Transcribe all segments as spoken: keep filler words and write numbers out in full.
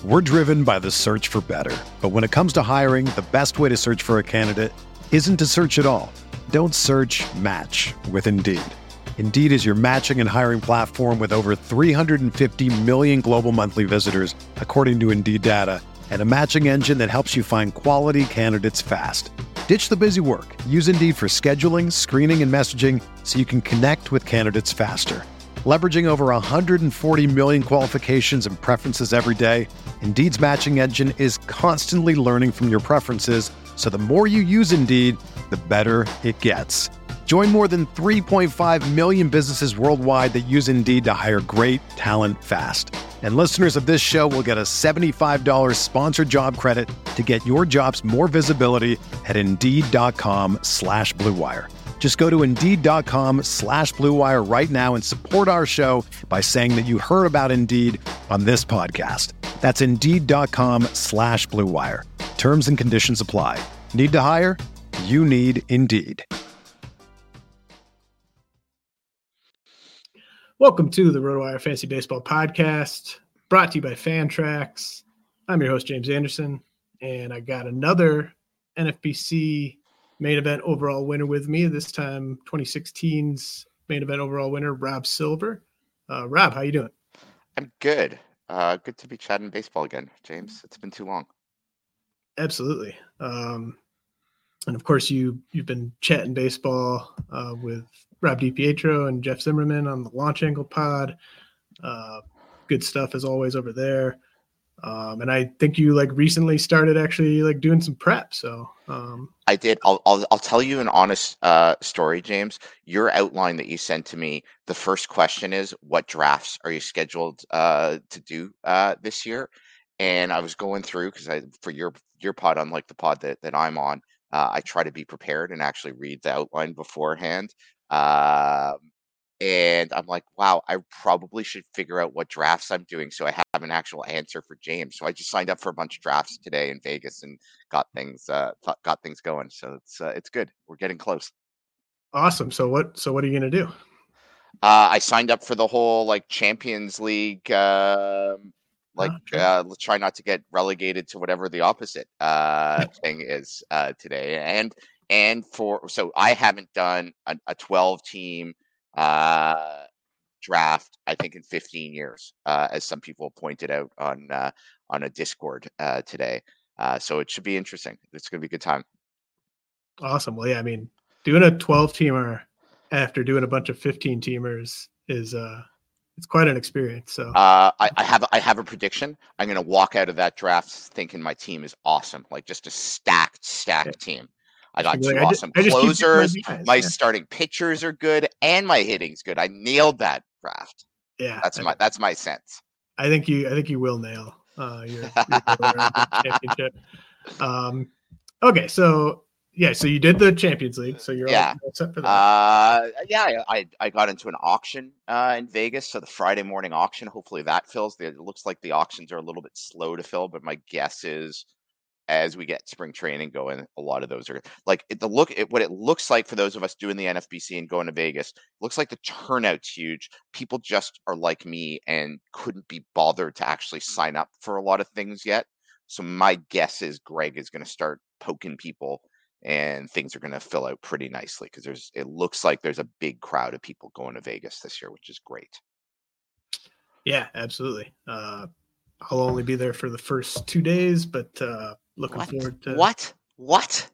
We're driven by the search for better. But when it comes to hiring, the best way to search for a candidate isn't to search at all. Don't search, match with Indeed. Indeed is your matching and hiring platform with over three hundred fifty million global monthly visitors, according to Indeed data, and a matching engine that helps you find quality candidates fast. Ditch the busy work. Use Indeed for scheduling, screening, and messaging so you can connect with candidates faster. Leveraging over one hundred forty million qualifications and preferences every day, Indeed's matching engine is constantly learning from your preferences, so the more you use Indeed, the better it gets. Join more than three point five million businesses worldwide that use Indeed to hire great talent fast. And listeners of this show will get a seventy-five dollars sponsored job credit to get your jobs more visibility at Indeed.com slash Blue Wire. Just go to Indeed.com slash Blue Wire right now and support our show by saying that you heard about Indeed on this podcast. That's Indeed.com slash Blue Wire. Terms and conditions apply. Need to hire? You need Indeed. Welcome to the RotoWire Fantasy Baseball Podcast, brought to you by Fantrax. I'm your host, James Anderson, and I got another N F B C main event overall winner with me, this time twenty sixteen's main event overall winner, Rob Silver. Uh, Rob, how you doing? I'm good. Uh, good to be chatting baseball again, James. It's been too long. Absolutely. Um, and of course, you, you've been chatting baseball uh, with Rob DiPietro and Jeff Zimmerman on the Launch Angle pod. Uh, good stuff as always over there. Um, and I think you like recently started actually like doing some prep. So um, I did. I'll, I'll I'll tell you an honest uh, story, James. Your outline that you sent to me. The first question is, what drafts are you scheduled uh, to do uh, this year? And I was going through because I for your your pod, unlike the pod that that I'm on, uh, I try to be prepared and actually read the outline beforehand. Um, and I'm like, wow, I probably should figure out what drafts I'm doing so I have an actual answer for James. So I just signed up for a bunch of drafts today in Vegas and got things uh, th- got things going. So it's uh, it's good. We're getting close. Awesome. So what so what are you gonna do? Uh, I signed up for the whole like Champions League. Um, like Oh, okay. uh, let's try not to get relegated to whatever the opposite uh, thing is uh, today. And and for so I haven't done a, a twelve team uh, draft, I think, in fifteen years, uh, as some people pointed out on uh, on a Discord uh, today. Uh, so it should be interesting. It's going to be a good time. Awesome. Well, yeah, I mean, doing a twelve teamer after doing a bunch of fifteen teamers is uh it's quite an experience. So uh, I, I have I have a prediction. I'm going to walk out of that draft thinking my team is awesome, like just a stacked stacked yeah. team. I got two like, I awesome just, closers. My, guys, my yeah. starting pitchers are good, and my hitting's good. I nailed that draft. Yeah, that's I, my that's my sense. I think you I think you will nail uh, your, your championship. Um, okay, so yeah, so you did the Champions League, so you're yeah. all set for that. Uh, yeah, I I got into an auction uh, in Vegas, so the Friday morning auction. Hopefully that fills. It looks like the auctions are a little bit slow to fill, but my guess is, as we get spring training going, a lot of those are like the look at what it looks like for those of us doing the N F B C and going to Vegas. Looks like the turnout's huge. People just are like me and couldn't be bothered to actually sign up for a lot of things yet. So my guess is Greg is going to start poking people and things are going to fill out pretty nicely because there's it looks like there's a big crowd of people going to Vegas this year, which is great. Yeah, absolutely. Uh, I'll only be there for the first two days, but uh, looking what? forward to what? What?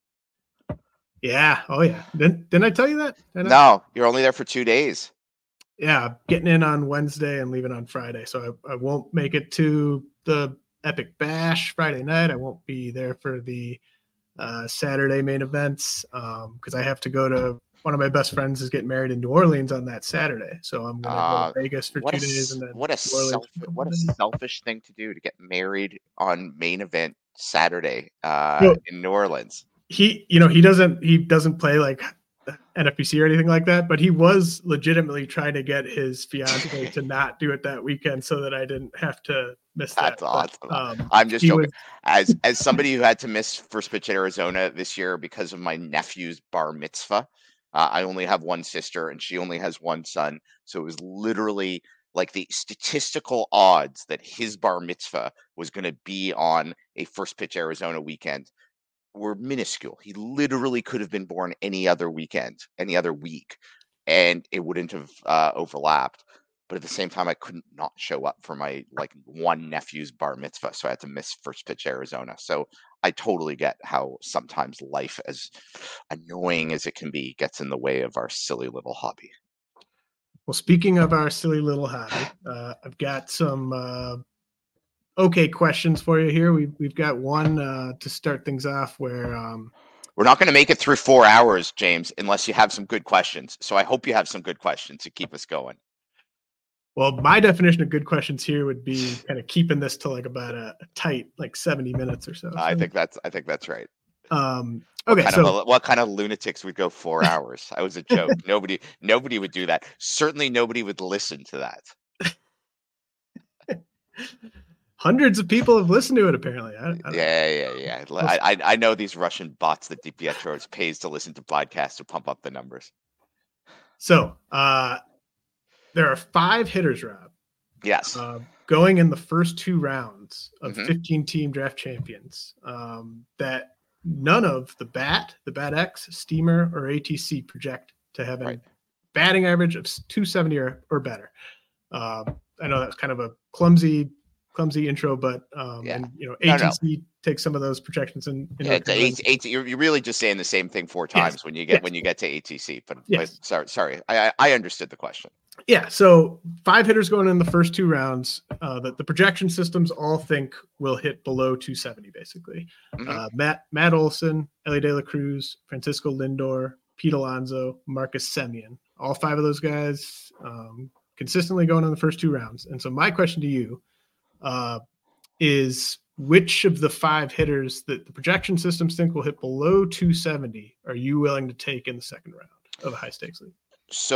Yeah. Oh, yeah. Didn't, didn't I tell you that? Didn't no, I? You're only there for two days. Yeah, getting in on Wednesday and leaving on Friday. So I, I won't make it to the Epic Bash Friday night. I won't be there for the uh, Saturday main events because um, I have to go to one of my best friends is getting married in New Orleans on that Saturday. So I'm going to uh, go to Vegas for two a, days. And then what a, self, what a selfish thing to do to get married on main event Saturday uh, no, in New Orleans. He, you know, he doesn't, he doesn't play like N F B C or anything like that, but he was legitimately trying to get his fiance to not do it that weekend so that I didn't have to miss that. That's awesome. But, um, I'm just joking. Was, as as somebody who had to miss First Pitch at Arizona this year because of my nephew's bar mitzvah, uh, I only have one sister and she only has one son, so it was literally like the statistical odds that his bar mitzvah was going to be on a first pitch Arizona weekend were minuscule. He literally could have been born any other weekend, any other week, and it wouldn't have uh, overlapped. But at the same time, I couldn't not show up for my like one nephew's bar mitzvah, so I had to miss first pitch Arizona. So I totally get how sometimes life, as annoying as it can be, gets in the way of our silly little hobby. Well, speaking of our silly little hobby, uh, I've got some uh, okay questions for you here. We've we've got one uh, to start things off where um, we're not going to make it through four hours, James, unless you have some good questions. So I hope you have some good questions to keep us going. Well, my definition of good questions here would be kind of keeping this to like about a, a tight, like seventy minutes or so. so. I think that's I think that's right. Um, okay, what so kind of, what kind of lunatics would go four hours? I was a joke. nobody, nobody would do that. Certainly, nobody would listen to that. Hundreds of people have listened to it. Apparently, I, I yeah, yeah, yeah. I, I know these Russian bots that DiPietro pays to listen to podcasts to pump up the numbers. So, uh, there are five hitters, Rob. Yes. Uh, going in the first two rounds of Mhm. fifteen-team draft champions um, that none of the Bat, the Bat X, Steamer, or A T C project to have a Right. batting average of two seventy or, or better. Um, I know that's kind of a clumsy, clumsy intro, but um, Yeah. and you know No, A T C no. takes some of those projections in. in Yeah, it's our- eight, eight, you're, you're really just saying the same thing four times Yes. when you get Yes. when you get to A T C. But, Yes. but sorry, sorry, I, I I understood the question. Yeah, so five hitters going in the first two rounds uh, that the projection systems all think will hit below two seventy, basically. Mhm. Uh, Matt Matt Olson, Ellie De La Cruz, Francisco Lindor, Pete Alonso, Marcus Semien. All five of those guys um, consistently going in the first two rounds. And so my question to you uh, is, which of the five hitters that the projection systems think will hit below two seventy are you willing to take in the second round of a high-stakes league?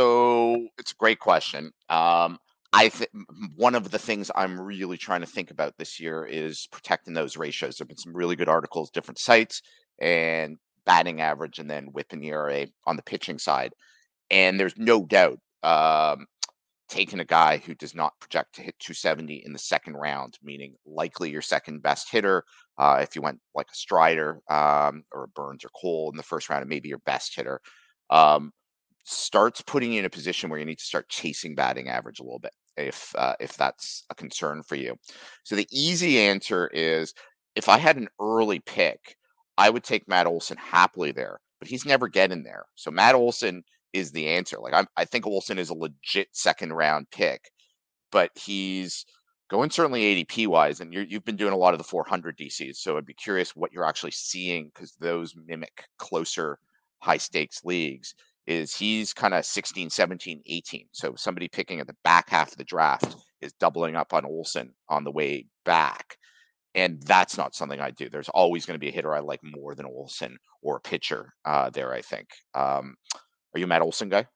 So it's a great question. Um, I think one of the things I'm really trying to think about this year is protecting those ratios. There've been some really good articles, different sites, and batting average, and then whip and E R A on the pitching side. And there's no doubt um, taking a guy who does not project to hit two seventy in the second round, meaning likely your second best hitter. Uh, if you went like a Strider um, or a Burns or Cole in the first round, and maybe your best hitter. Um, starts putting you in a position where you need to start chasing batting average a little bit if uh, if that's a concern for you. So the easy answer is, if I had an early pick, I would take Matt Olson happily there, but he's never getting there. So Matt Olson is the answer. Like I'm, I think Olson is a legit second round pick, but he's going certainly A D P wise, and you're, you've been doing a lot of the four hundred D Cs. So I'd be curious what you're actually seeing, because those mimic closer high stakes leagues. Is he's kind of sixteen, seventeen, eighteen. So somebody picking at the back half of the draft is doubling up on Olson on the way back. And that's not something I do. There's always going to be a hitter I like more than Olson, or a pitcher uh, there, I think. Um, are you a Matt Olson guy?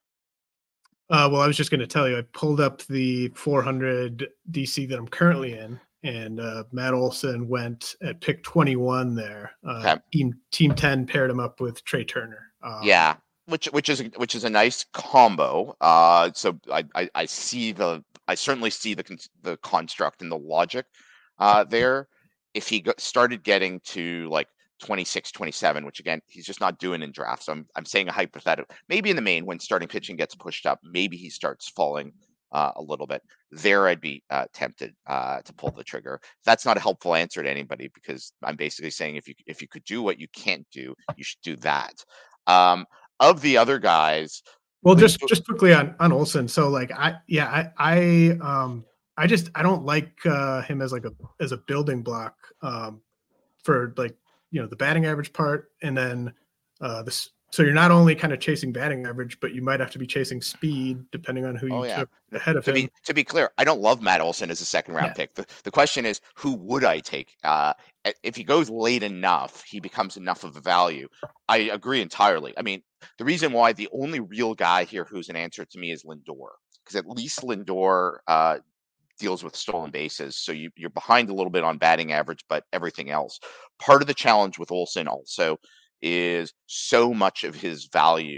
Uh, well, I was just going to tell you, I pulled up the four hundred D C that I'm currently in, and uh, Matt Olson went at pick twenty-one there. Uh, Okay. Team Team ten paired him up with Trey Turner. Um, Yeah. Which which is which is a nice combo. Uh, so I, I I see the I certainly see the con- the construct and the logic uh, there. If he got, started getting to like twenty-six, twenty-seven, which again he's just not doing in drafts. So I'm I'm saying a hypothetical. Maybe in the main, when starting pitching gets pushed up, maybe he starts falling uh, a little bit. There, I'd be uh, tempted uh, to pull the trigger. That's not a helpful answer to anybody, because I'm basically saying if you if you could do what you can't do, you should do that. Um, Of the other guys, Well, just Lindor- just quickly on on Olson. So like I yeah I I um I just I don't like uh, him as like a as a building block um for like you know the batting average part, and then uh this. So you're not only kind of chasing batting average, but you might have to be chasing speed depending on who you Oh, yeah. took ahead of to him. be to be clear, I don't love Matt Olson as a second round Yeah. pick. The, the question is, who would I take? Uh, i- if he goes late enough, he becomes enough of a value. I agree entirely. I mean, the reason why the only real guy here who's an answer to me is Lindor, because at least Lindor uh, deals with stolen bases. So you, you're behind a little bit on batting average, but everything else. Part of the challenge with Olson also is so much of his value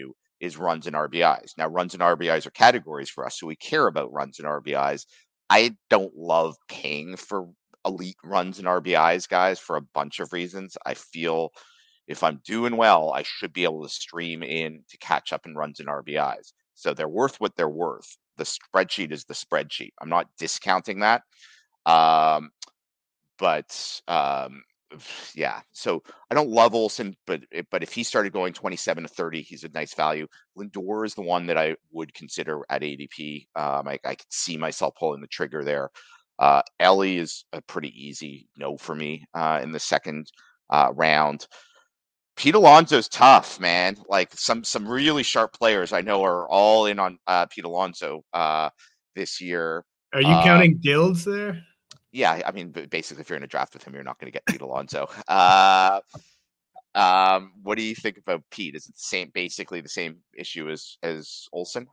is runs and R B Is. Now, runs and R B Is are categories for us, so we care about runs and R B Is. I don't love paying for elite runs and R B Is, guys, for a bunch of reasons. I feel if I'm doing well, I should be able to stream in to catch up in runs and R B Is. So they're worth what they're worth. The spreadsheet is the spreadsheet. I'm not discounting that. Um, but um, yeah, so I don't love Olsen, but but if he started going twenty-seven to thirty, he's a nice value. Lindor is the one that I would consider at A D P. Um, I, I could see myself pulling the trigger there. Uh, Ellie is a pretty easy no for me uh, in the second uh, round. Pete Alonso's tough, man. Like some some really sharp players I know are all in on uh, Pete Alonso uh, this year. Are you um, counting guilds there? Yeah, I mean, basically, if you're in a draft with him, you're not going to get Pete Alonso. Uh, um, what do you think about Pete? Is it the same, basically the same issue as as Olsen?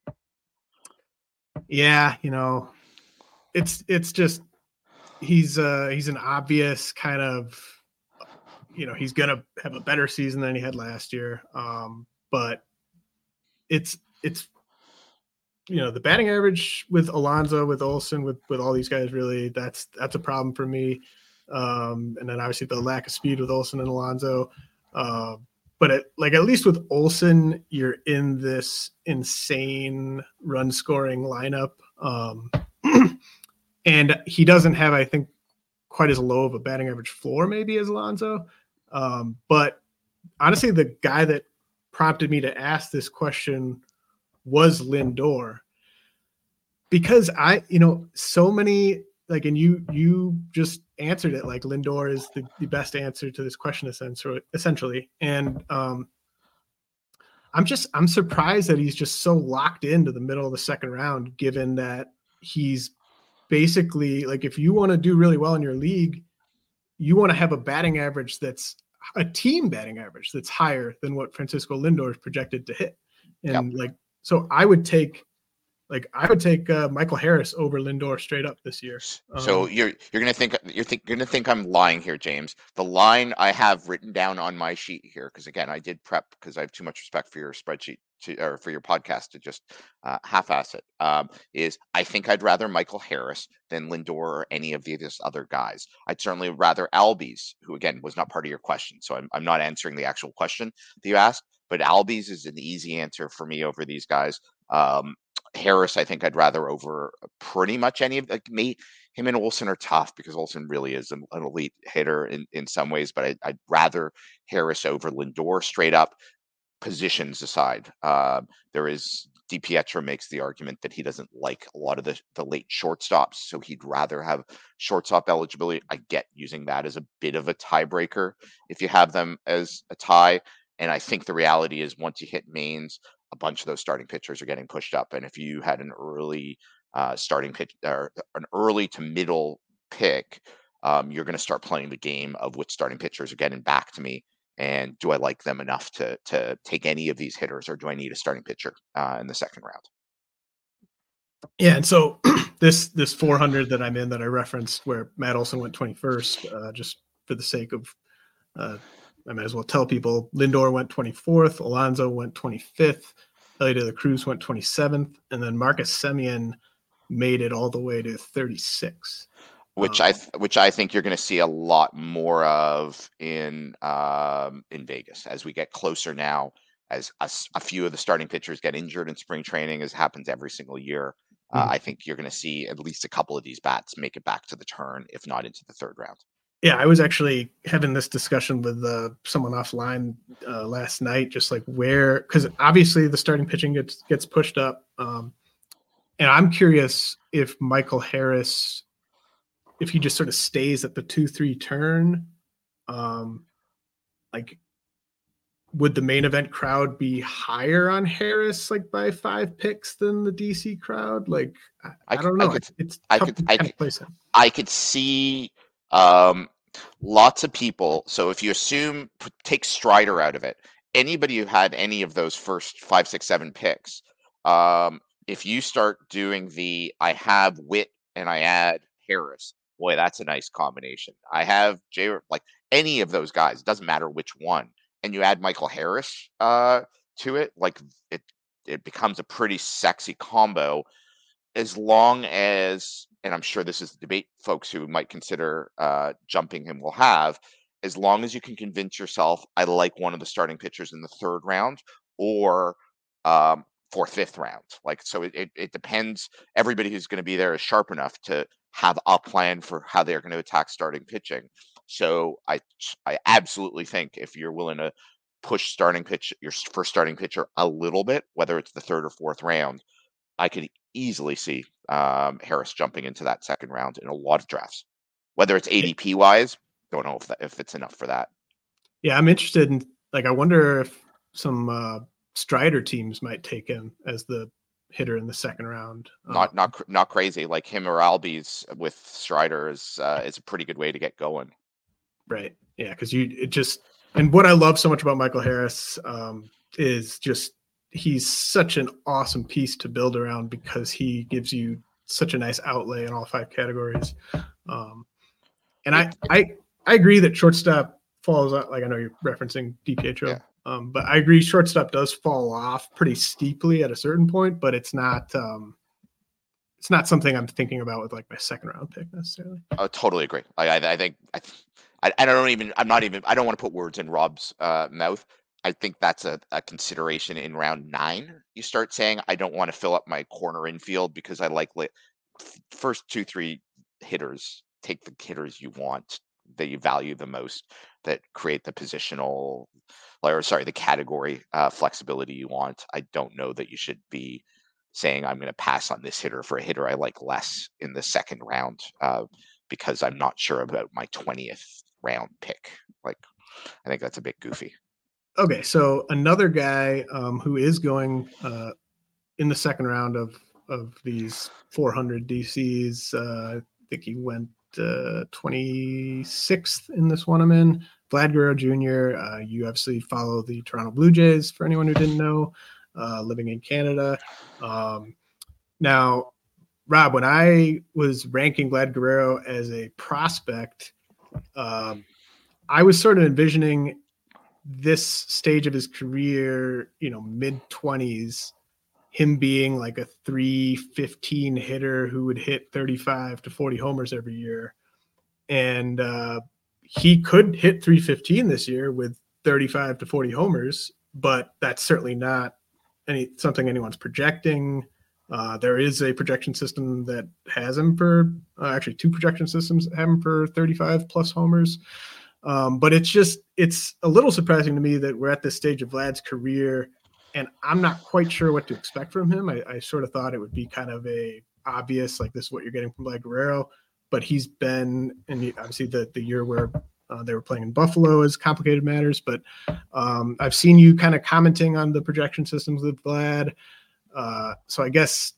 Yeah, you know, it's it's just he's uh he's an obvious kind of, you know, he's gonna have a better season than he had last year. Um, but it's it's you know, the batting average with Alonso, with Olsen, with with all these guys, really that's that's a problem for me. Um, and then obviously the lack of speed with Olsen and Alonso. Uh, but it, like at least with Olsen, you're in this insane run scoring lineup. Um, and he doesn't have, I think, quite as low of a batting average floor maybe as Alonso. Um, but honestly, the guy that prompted me to ask this question was Lindor, because I, you know, so many like, and you, you just answered it. Like Lindor is the, the best answer to this question, essentially. And um, I'm just, I'm surprised that he's just so locked into the middle of the second round, given that he's basically like, if you want to do really well in your league, you want to have a batting average that's a team batting average that's higher than what Francisco Lindor is projected to hit. And yep. like, so I would take, like, I would take uh, Michael Harris over Lindor straight up this year. Um, so you're you're gonna think you're think you're gonna think I'm lying here, James. The line I have written down on my sheet here, because again, I did prep because I have too much respect for your spreadsheet to, or for your podcast to just uh, half-ass it. Um, is I think I'd rather Michael Harris than Lindor or any of these other guys. I'd certainly rather Albies, who again was not part of your question, so I'm I'm not answering the actual question that you asked. But Albies is an easy answer for me over these guys. Um, Harris, I think I'd rather over pretty much any of like me. Him and Olsen are tough because Olsen really is an, an elite hitter in, in some ways, but I, I'd rather Harris over Lindor straight up. Positions aside, uh, there is DiPietro makes the argument that he doesn't like a lot of the, the late shortstops, so he'd rather have shortstop eligibility. I get using that as a bit of a tiebreaker if you have them as a tie. And I think the reality is once you hit mains, a bunch of those starting pitchers are getting pushed up. And if you had an early uh, starting pitch or an early to middle pick, um, you're going to start playing the game of which starting pitchers are getting back to me. And do I like them enough to to take any of these hitters, or do I need a starting pitcher uh, in the second round? Yeah, and so this this four hundred that I'm in that I referenced, where Matt Olson went twenty-first, uh, just for the sake of, uh, I might as well tell people, Lindor went twenty-fourth, Alonso went twenty-fifth, Elly De La Cruz went twenty-seventh, and then Marcus Semien made it all the way to thirty-six. Which I th- which I think you're going to see a lot more of in um, in Vegas as we get closer now. As a, a few of the starting pitchers get injured in spring training, as happens every single year, uh, mm-hmm. I think you're going to see at least a couple of these bats make it back to the turn, if not into the third round. Yeah, I was actually having this discussion with uh, someone offline uh, last night, just like where, because obviously the starting pitching gets gets pushed up, um, and I'm curious if Michael Harris, if he just sort of stays at the two three turn, um, like, would the main event crowd be higher on Harris, like by five picks than the D C crowd? Like, I, I, I don't know. I could, it's I tough could, to I kind could, of place it. I could see um, lots of people. So if you assume, take Strider out of it, anybody who had any of those first five, six, seven picks, um, if you start doing the, I have Witt and I add Harris, boy, that's a nice combination. I have Jay, like any of those guys, it doesn't matter which one. And you add Michael Harris uh, to it, like it it becomes a pretty sexy combo, as long as, and I'm sure this is the debate folks who might consider uh, jumping him will have, as long as you can convince yourself, I like one of the starting pitchers in the third round or um, fourth, fifth round. Like, so it, it, it depends. Everybody who's going to be there is sharp enough to have a plan for how they're going to attack starting pitching. So I, I absolutely think if you're willing to push starting pitch, your first starting pitcher a little bit, whether it's the third or fourth round, I could easily see um, Harris jumping into that second round in a lot of drafts. Whether it's A D P wise, don't know if that, if it's enough for that. Yeah, I'm interested in, like, I wonder if some uh, Strider teams might take him as the hitter in the second round. Not um, not not crazy. Like him or Albies with Strider is uh, is a pretty good way to get going. Right. Yeah, because you it just and what I love so much about Michael Harris um, is just he's such an awesome piece to build around because he gives you such a nice outlay in all five categories. Um, and I, I I agree that shortstop falls out. Like I know you're referencing DiPietro, Yeah. um, but I agree shortstop does fall off pretty steeply at a certain point, but it's not um, it's not something I'm thinking about with like my second round pick necessarily. I totally agree. I I, I think I, I I don't even I'm not even I don't want to put words in Rob's uh, mouth. I think that's a, a consideration in round nine. You start saying, I don't want to fill up my corner infield because I like li- first two, three hitters. Take the hitters you want, that you value the most, that create the positional, or sorry, the category uh, flexibility you want. I don't know that you should be saying, I'm going to pass on this hitter for a hitter I like less in the second round uh, because I'm not sure about my twentieth round pick. Like, I think that's a bit goofy. Okay, so another guy um, who is going uh, in the second round of of these four hundred D Cs, uh, I think he went uh, twenty-sixth in this one I'm in. Vlad Guerrero Junior Uh, you obviously follow the Toronto Blue Jays, for anyone who didn't know, uh, living in Canada. Um, now, Rob, when I was ranking Vlad Guerrero as a prospect, um, I was sort of envisioning this stage of his career, you know, mid twenties, him being like a three fifteen hitter who would hit thirty-five to forty homers every year. And uh, he could hit three fifteen this year with thirty-five to forty homers, but that's certainly not any something anyone's projecting. Uh, there is a projection system that has him for uh, actually two projection systems have him for thirty-five plus homers. Um, but it's just, it's a little surprising to me that we're at this stage of Vlad's career and I'm not quite sure what to expect from him. I, I sort of thought it would be kind of a obvious, like this is what you're getting from Vlad Guerrero, but he's been, and obviously the, the year where uh, they were playing in Buffalo is complicated matters, but um, I've seen you kind of commenting on the projection systems with Vlad. Uh, so I guess,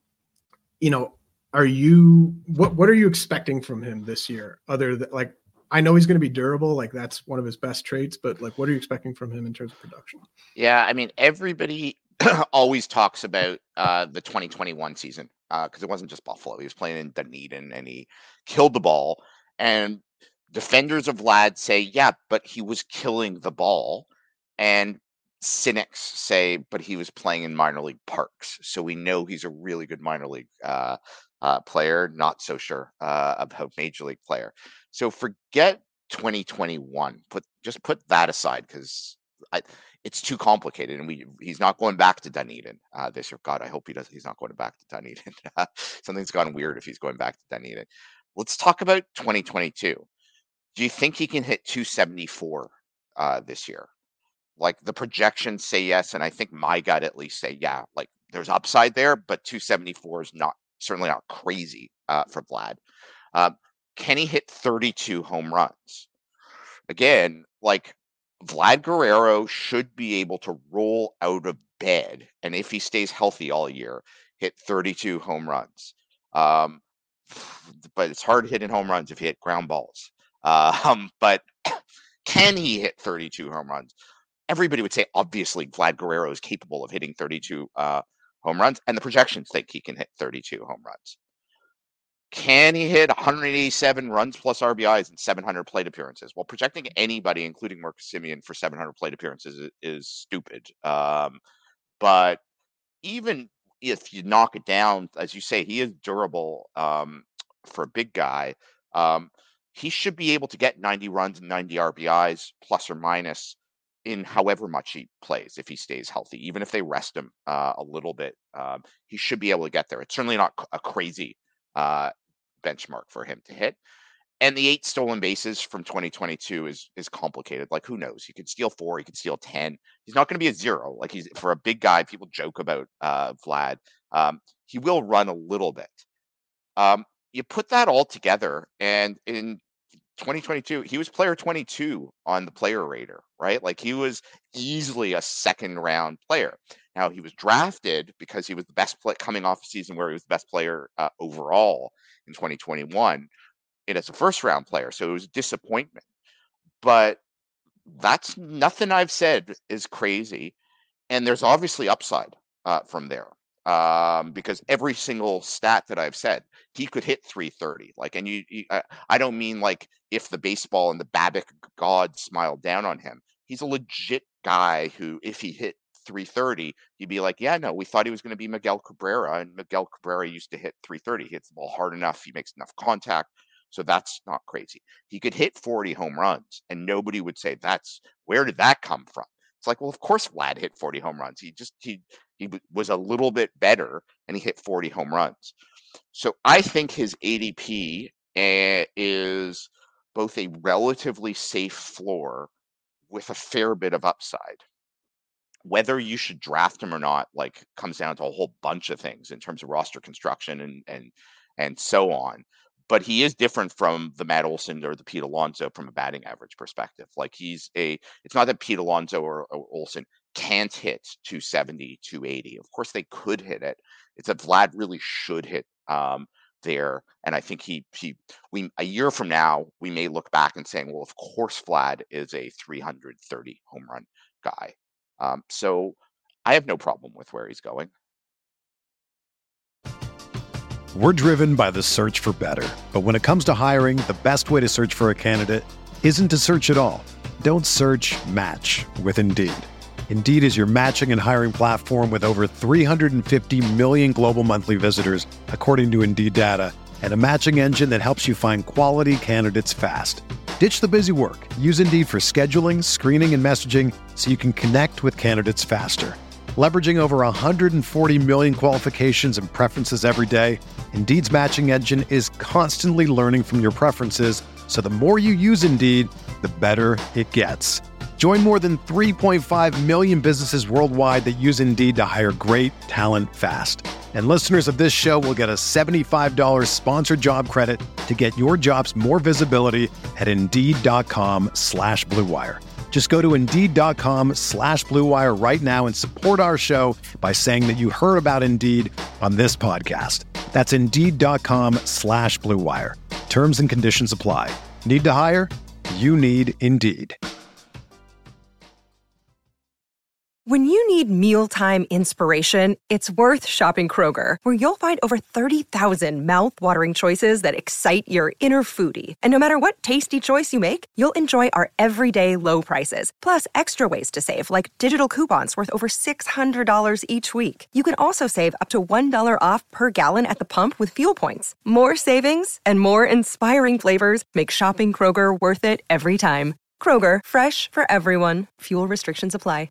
you know, are you, what, what are you expecting from him this year? Other than like, I know he's going to be durable. Like that's one of his best traits, but like, what are you expecting from him in terms of production? Yeah. I mean, everybody always talks about uh, the twenty twenty-one season because uh, it wasn't just Buffalo. He was playing in Dunedin and he killed the ball. And defenders of Vlad say, yeah, but he was killing the ball. And cynics say, but he was playing in minor league parks. So we know he's a really good minor league uh, uh, player. Not so sure uh, about major league player. So forget twenty twenty-one. Put just put that aside because it's too complicated, and we he's not going back to Dunedin uh, this year. God, I hope he does. He's not going back to Dunedin. Something's gone weird if he's going back to Dunedin. Let's talk about twenty twenty-two. Do you think he can hit two seventy-four uh, this year? Like the projections say yes, and I think my gut at least say yeah. Like there's upside there, but two seventy-four is not certainly not crazy uh, for Vlad. Uh, can he hit thirty-two home runs? Again, like Vlad Guerrero should be able to roll out of bed, and if he stays healthy all year, hit thirty-two home runs. Um, but it's hard hitting home runs if you hit ground balls. Um, but can he hit thirty-two home runs? Everybody would say, obviously, Vlad Guerrero is capable of hitting thirty-two uh, home runs, and the projections think he can hit thirty-two home runs. Can he hit one hundred eighty-seven runs plus R B Is and seven hundred plate appearances? Well, projecting anybody, including Marcus Semien, for seven hundred plate appearances is, is stupid. Um, but even if you knock it down, as you say, he is durable um, for a big guy. Um, he should be able to get ninety runs and ninety R B Is plus or minus in however much he plays if he stays healthy. Even if they rest him uh, a little bit, um, he should be able to get there. It's certainly not a crazy uh, benchmark for him to hit. And the eight stolen bases from twenty twenty-two is is complicated. Like, who knows? He could steal four, he could steal ten. He's not going to be a zero. Like, he's for a big guy. People joke about uh, Vlad. Um, he will run a little bit. Um, you put that all together, and in twenty twenty-two, he was player twenty-two on the player rater, right? Like, he was easily a second round player. Now, he was drafted because he was the best play coming off a season where he was the best player uh, overall in twenty twenty-one. It as a first round player, so it was a disappointment. But that's nothing I've said is crazy, and there's obviously upside uh, from there um, because every single stat that I've said, he could hit three thirty. Like, and you, you I, I don't mean like if the baseball and the Babbitt God smiled down on him. He's a legit guy who, if he hit three thirty, you'd be like, yeah, no, we thought he was going to be Miguel Cabrera, and Miguel Cabrera used to hit three thirty. He hits the ball hard enough, he makes enough contact. So that's not crazy. He could hit forty home runs, and nobody would say, that's where did that come from? It's like, well, of course Vlad hit forty home runs. He just he he was a little bit better, and he hit forty home runs. So I think his A D P uh, is both a relatively safe floor with a fair bit of upside. Whether you should draft him or not, like, comes down to a whole bunch of things in terms of roster construction and and and so on. But he is different from the Matt Olson or the Pete Alonso from a batting average perspective. Like, he's a, it's not that Pete Alonso or, or Olson can't hit two seventy, two eighty. Of course they could hit it. It's that Vlad really should hit um, there. And I think he, he, we, a year from now, we may look back and saying, well, of course Vlad is a three hundred thirty home run guy. Um, so I have no problem with where he's going. We're driven by the search for better. But when it comes to hiring, the best way to search for a candidate isn't to search at all. Don't search, match with Indeed. Indeed is your matching and hiring platform with over three hundred fifty million global monthly visitors, according to Indeed data, and a matching engine that helps you find quality candidates fast. Ditch the busy work. Use Indeed for scheduling, screening, and messaging so you can connect with candidates faster. Leveraging over one hundred forty million qualifications and preferences every day, Indeed's matching engine is constantly learning from your preferences, so the more you use Indeed, the better it gets. Join more than three point five million businesses worldwide that use Indeed to hire great talent fast. And listeners of this show will get a seventy-five dollars sponsored job credit to get your jobs more visibility at Indeed.com slash Blue Wire. Just go to Indeed.com slash Blue Wire right now and support our show by saying that you heard about Indeed on this podcast. That's Indeed.com slash Blue Wire. Terms and conditions apply. Need to hire? You need Indeed. When you need mealtime inspiration, it's worth shopping Kroger, where you'll find over thirty thousand mouth-watering choices that excite your inner foodie. And no matter what tasty choice you make, you'll enjoy our everyday low prices, plus extra ways to save, like digital coupons worth over six hundred dollars each week. You can also save up to one dollar off per gallon at the pump with fuel points. More savings and more inspiring flavors make shopping Kroger worth it every time. Kroger, fresh for everyone. Fuel restrictions apply.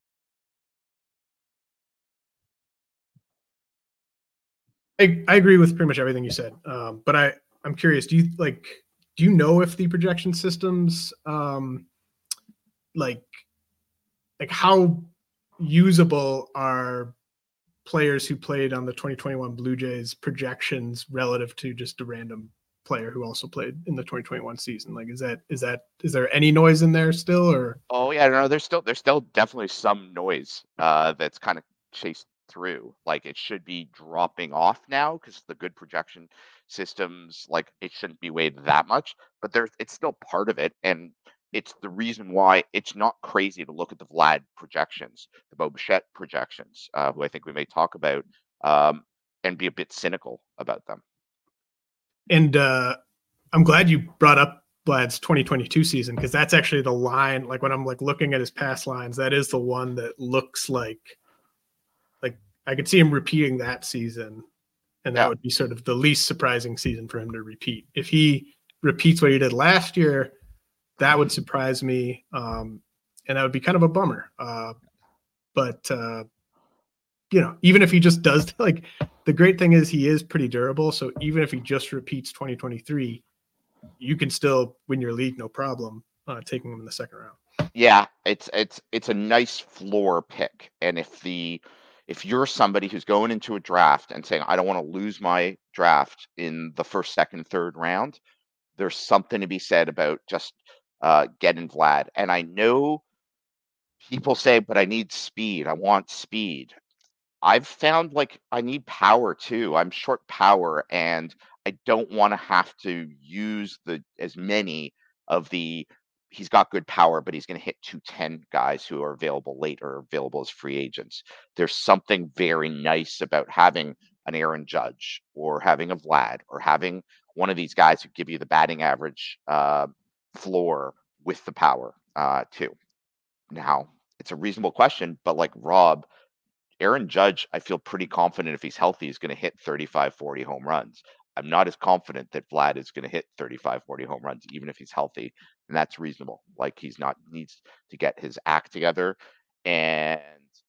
I, I agree with pretty much everything you said. Um, but I, I'm curious, do you like, do you know if the projection systems, um, like, like how usable are players who played on the twenty twenty-one Blue Jays projections relative to just a random player who also played in the twenty twenty-one season? Like, is that, is that, is there any noise in there still, or? Oh yeah, no, there's still, there's still definitely some noise uh, that's kind of chased through. Like, it should be dropping off now because the good projection systems, like, it shouldn't be weighed that much, but there's, it's still part of it. And it's the reason why it's not crazy to look at the Vlad projections, the Bo Bichette projections, uh, who I think we may talk about, um, and be a bit cynical about them. And uh, I'm glad you brought up Vlad's twenty twenty-two season, because that's actually the line. Like when I'm like looking at his past lines, that is the one that looks like like I could see him repeating that season, and that Yeah. would be sort of the least surprising season for him to repeat. If he repeats what he did last year, that would surprise me, um, and that would be kind of a bummer. Uh, but uh, you know, even if he just does, like, the great thing is he is pretty durable. So even if he just repeats twenty twenty-three, you can still win your league, no problem, uh, taking him in the second round. Yeah, it's it's it's a nice floor pick. And if the if you're somebody who's going into a draft and saying, I don't want to lose my draft in the first, second, third round, there's something to be said about just uh, getting Vlad. And I know people say, but I need speed. I want speed. I've found like I need power too. I'm short power, and I don't want to have to use the as many of the he's got good power, but he's going to hit two ten guys who are available late or available as free agents. There's something very nice about having an Aaron Judge or having a Vlad or having one of these guys who give you the batting average uh, floor with the power uh, too. Now, it's a reasonable question, but like Rob, Aaron Judge, I feel pretty confident if he's healthy, he's going to hit thirty-five, forty home runs. I'm not as confident that Vlad is going to hit thirty-five, forty home runs, even if he's healthy. And that's reasonable. Like he's not needs to get his act together. And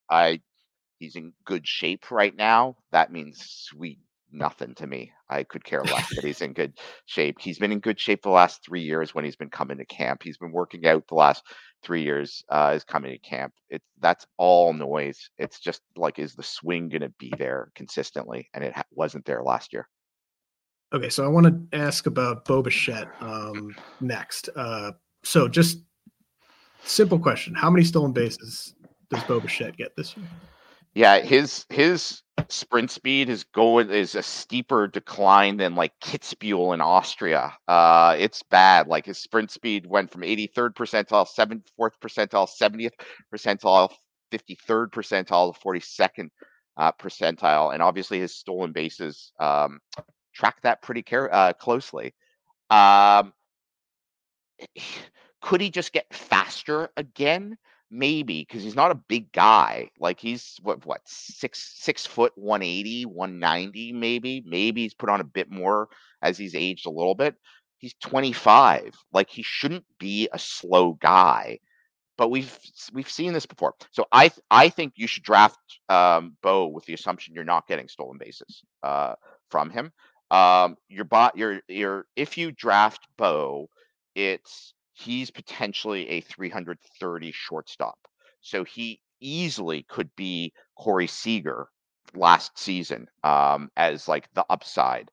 I he's in good shape right now. That means sweet nothing to me. I could care less that he's in good shape. He's been in good shape the last three years when he's been coming to camp. He's been working out the last three years uh, is coming to camp. It's that's all noise. It's just like, is the swing going to be there consistently? And it ha- wasn't there last year. Okay, so I want to ask about Bo Bichette um, next. Uh, so just simple question: how many stolen bases does Bo Bichette get this year? Yeah, his his sprint speed is going is a steeper decline than like Kitzbühel in Austria. Uh, it's bad. Like his sprint speed went from eighty-third percentile, seventy-fourth percentile, seventieth percentile, fifty-third percentile to forty-second uh, percentile, and obviously his stolen bases um, track that pretty care uh, closely. Um, could he just get faster again? Maybe, because he's not a big guy. Like he's what what six six foot one eighty, one ninety, maybe. Maybe he's put on a bit more as he's aged a little bit. He's twenty-five. Like he shouldn't be a slow guy. But we've we've seen this before. So I I think you should draft um, Bo with the assumption you're not getting stolen bases uh, from him. Um, your bot your your if you draft Bo, it's he's potentially a three hundred thirty shortstop. So he easily could be Corey Seager last season um, as like the upside.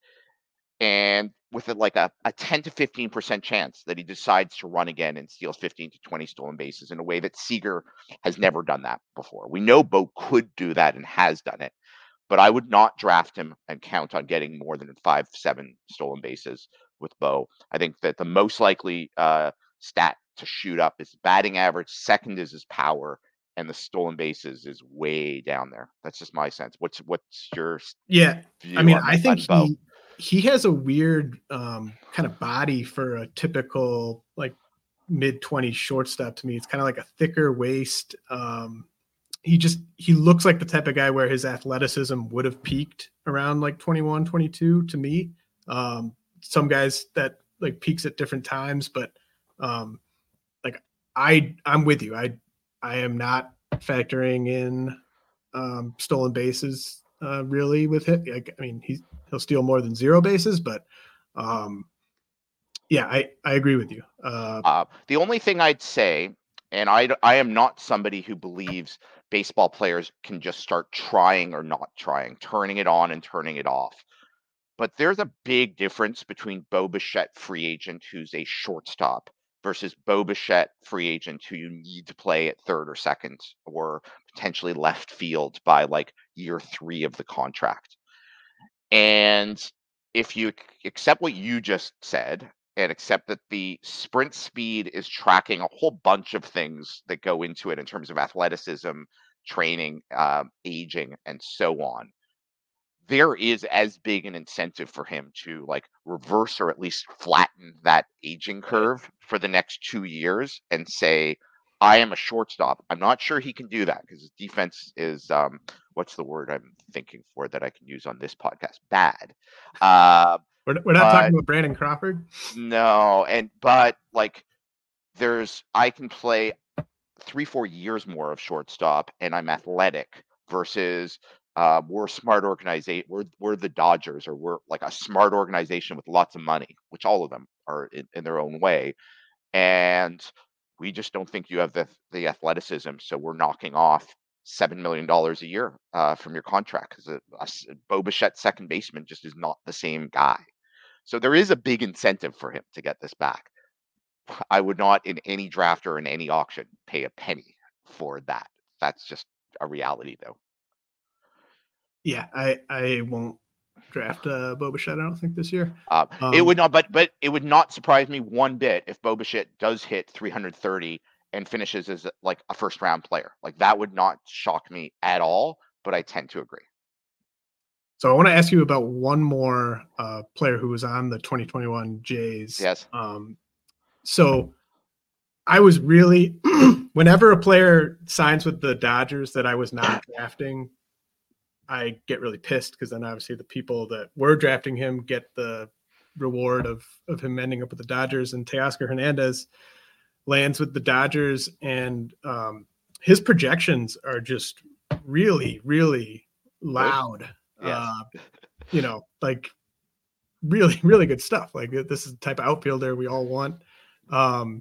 And with it like a, a ten to fifteen percent chance that he decides to run again and steals fifteen to twenty stolen bases in a way that Seager has never done that before. We know Bo could do that and has done it, but I would not draft him and count on getting more than five, seven stolen bases with Bo. I think that the most likely uh, stat to shoot up is batting average. Second is his power, and the stolen bases is way down there. That's just my sense. What's what's your yeah? view I mean, on, I think on Bo? he he has a weird um, kind of body for a typical like mid twenties shortstop. To me, it's kind of like a thicker waist. Um, he just he looks like the type of guy where his athleticism would have peaked around like twenty-one, twenty-two to me. Um, some guys that like peaks at different times, but um, like I I'm with you. I I am not factoring in um, stolen bases uh, really with him. Like, I mean, he's he'll steal more than zero bases, but um, yeah, I I agree with you. Uh, Uh, the only thing I'd say, and I, I am not somebody who believes baseball players can just start trying or not trying, turning it on and turning it off. But there's a big difference between Bo Bichette free agent, who's a shortstop, versus Bo Bichette free agent, who you need to play at third or second or potentially left field by like year three of the contract. And if you accept what you just said and accept that the sprint speed is tracking a whole bunch of things that go into it in terms of athleticism, training, um, aging, and so on, there is as big an incentive for him to like reverse or at least flatten that aging curve for the next two years and say, I am a shortstop. I'm not sure he can do that because his defense is, um, what's the word I'm thinking for that I can use on this podcast? Bad. Uh, we're, we're not but, talking about Brandon Crawford. No. And, but like there's, I can play three, four years more of shortstop and I'm athletic versus uh, we're a smart organization. We're, we're the Dodgers, or we're like a smart organization with lots of money, which all of them are in, in their own way. And we just don't think you have the, the athleticism. So we're knocking off seven million dollars a year uh, from your contract because a, a Bo Bichette second baseman just is not the same guy. So there is a big incentive for him to get this back. I would not in any draft or in any auction pay a penny for that. That's just a reality, though. Yeah, I, I won't draft uh, Bo Bichette, I don't think, this year. Uh, um, it would not, but but it would not surprise me one bit if Bo Bichette does hit three hundred thirty and finishes as like a first round player. Like that would not shock me at all. But I tend to agree. So I want to ask you about one more uh, player who was on the twenty twenty-one Jays. Yes. Um, so I was really, whenever a player signs with the Dodgers that I was not drafting, I get really pissed because then obviously the people that were drafting him get the reward of of him ending up with the Dodgers. And Teoscar Hernandez lands with the Dodgers, and um, his projections are just really, really loud. Yes. Uh, you know, like really, really good stuff. Like this is the type of outfielder we all want. Um,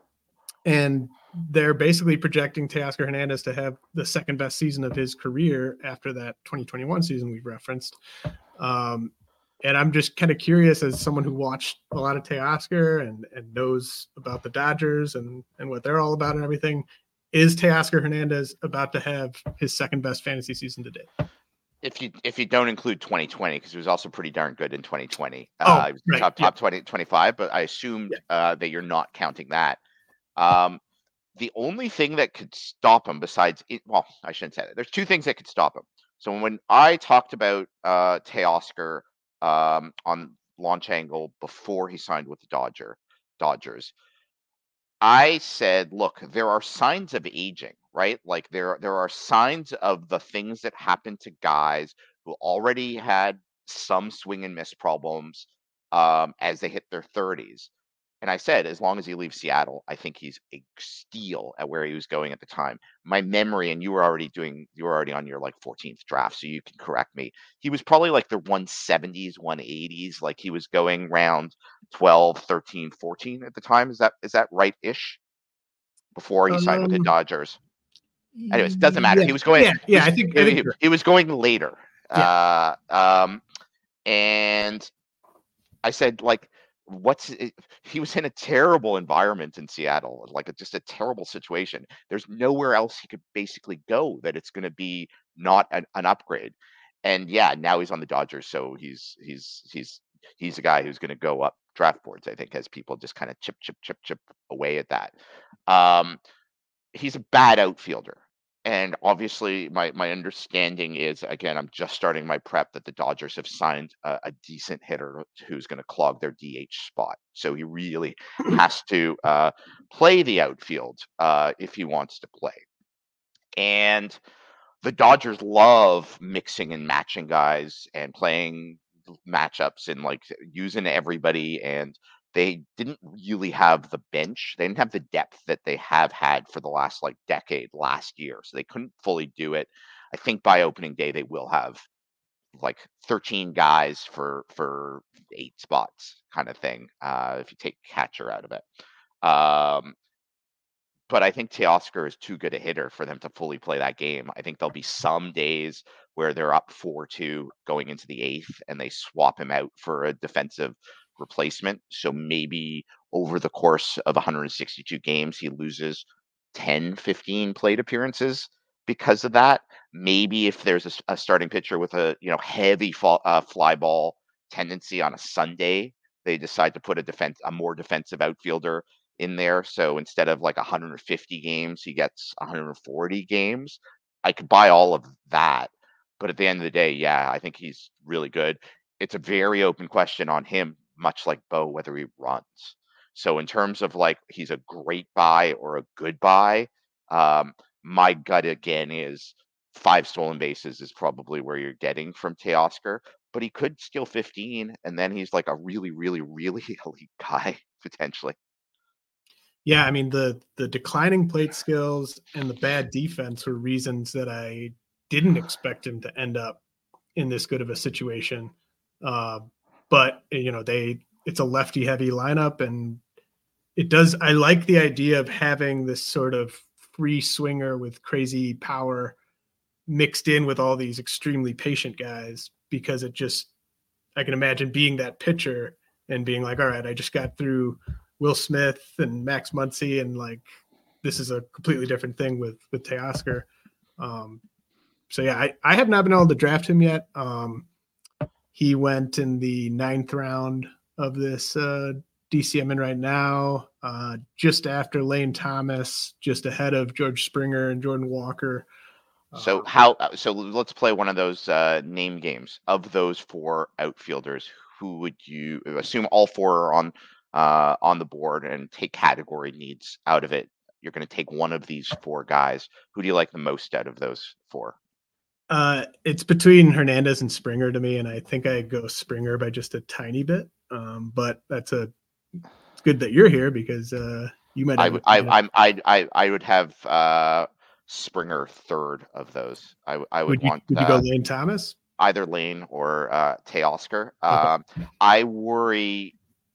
and they're basically projecting Teoscar Hernandez to have the second best season of his career after that twenty twenty-one season we've referenced. Um, and I'm just kind of curious, as someone who watched a lot of Teoscar and, and knows about the Dodgers and, and what they're all about and everything, is Teoscar Hernandez about to have his second best fantasy season to date? If you if you don't include twenty twenty, because he was also pretty darn good in twenty twenty. Oh, uh, he was right. top top yeah. twenty, twenty-five, but I assumed Yeah. uh, that you're not counting that. Um, the only thing that could stop him besides it, well, I shouldn't say that. There's two things that could stop him. So when I talked about uh, Teoscar um, on Launch Angle before he signed with the Dodger Dodgers, I said, look, there are signs of aging, right? Like there, there are signs of the things that happen to guys who already had some swing and miss problems um, as they hit their thirties. And I said, as long as he leaves Seattle, I think he's a steal at where he was going at the time. My memory, and you were already doing, you were already on your like fourteenth draft, so you can correct me. He was probably like the one seventies, one eighties, like he was going round twelve, thirteen, fourteen at the time. Is that is that right-ish? Before he signed with the Um, Dodgers. Anyways, doesn't matter. Yeah, He was going. Yeah, yeah. he was, I think, he, I think he- you're- he was going later. Yeah. Uh, um, and I said, like, what's it, he was in a terrible environment in Seattle, like a, just a terrible situation. There's nowhere else he could basically go that it's going to be not an, an upgrade. And yeah, now he's on the Dodgers, so he's he's he's he's a guy who's going to go up draft boards, I think, as people just kind of chip chip chip chip away at that. Um, he's a bad outfielder. And obviously, my my understanding is, again, I'm just starting my prep, that the Dodgers have signed a, a decent hitter who's going to clog their D H spot. So he really has to uh, play the outfield uh, if he wants to play. And the Dodgers love mixing and matching guys and playing matchups and like using everybody. And they didn't really have the bench. They didn't have the depth that they have had for the last like decade last year. So they couldn't fully do it. I think by opening day, they will have like thirteen guys for, for eight spots kind of thing. Uh, if you take catcher out of it. Um, but I think Teoscar is too good a hitter for them to fully play that game. I think there'll be some days where they're up four two going into the eighth and they swap him out for a defensive replacement. So maybe over the course of one hundred sixty-two games, he loses ten, fifteen plate appearances because of that. Maybe if there's a, a starting pitcher with a you know heavy fall, uh, fly ball tendency on a Sunday, they decide to put a defense, a more defensive outfielder in there. So instead of like one hundred fifty games, he gets one hundred forty games. I could buy all of that. But at the end of the day, yeah, I think he's really good. It's a very open question on him, much like Bo, whether he runs. So in terms of like he's a great buy or a good buy, um, my gut again is five stolen bases is probably where you're getting from Teoscar, but he could steal fifteen, and then he's like a really, really, really elite guy potentially. Yeah, I mean the the declining plate skills and the bad defense were reasons that I didn't expect him to end up in this good of a situation. Uh, but you know, they it's a lefty heavy lineup, and it does. I like the idea of having this sort of free swinger with crazy power mixed in with all these extremely patient guys, because it just, I can imagine being that pitcher and being like, all right, I just got through Will Smith and Max Muncy, and like, this is a completely different thing with, with Teoscar. Um, so yeah, I, I have not been able to draft him yet. Um, he went in the ninth round of this uh, D C I'm in right now, uh, just after Lane Thomas, just ahead of George Springer and Jordan Walker. So Um, how? So let's play one of those uh, name games. Of those four outfielders, who would you assume all four are on uh, on the board, and take category needs out of it? You're going to take one of these four guys. Who do you like the most out of those four? Uh, it's between Hernandez and Springer to me, and I think I go Springer by just a tiny bit. Um, but that's a it's good that you're here, because uh, you might. I Have would. a, I. I. I. I. I would have uh, Springer third of those. I. w- I would, would you want would you go uh, Lane Thomas? either Lane or uh, Teoscar. Okay. Um, I worry.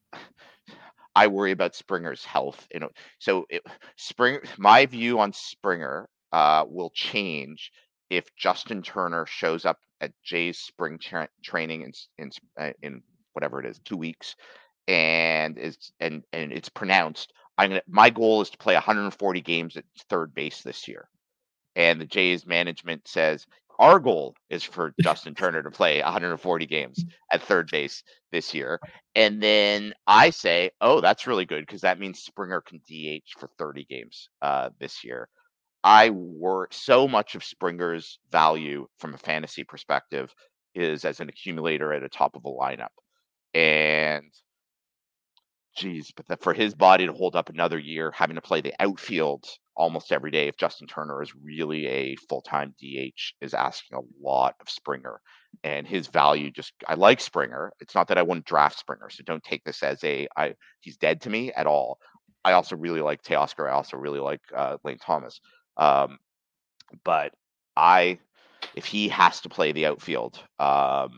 I worry about Springer's health. You know, so it, Spring. My view on Springer uh, will change if Justin Turner shows up at Jay's spring tra- training in s- in s- uh, in whatever it is, two weeks, and is and and it's pronounced. I'm gonna. My goal is to play one hundred forty games at third base this year, and the Jays management says our goal is for Justin Turner to play one hundred forty games at third base this year. And then I say, oh, that's really good, because that means Springer can D H for thirty games uh, this year. I work so much of Springer's value from a fantasy perspective is as an accumulator at a top of a lineup. And geez, but that for his body to hold up another year, having to play the outfield almost every day, if Justin Turner is really a full-time D H, is asking a lot of Springer. And his value just, I like Springer. It's not that I wouldn't draft Springer, so don't take this as a, I he's dead to me at all. I also really like Teoscar. I also really like uh, Lane Thomas. Um, but I, if he has to play the outfield, um,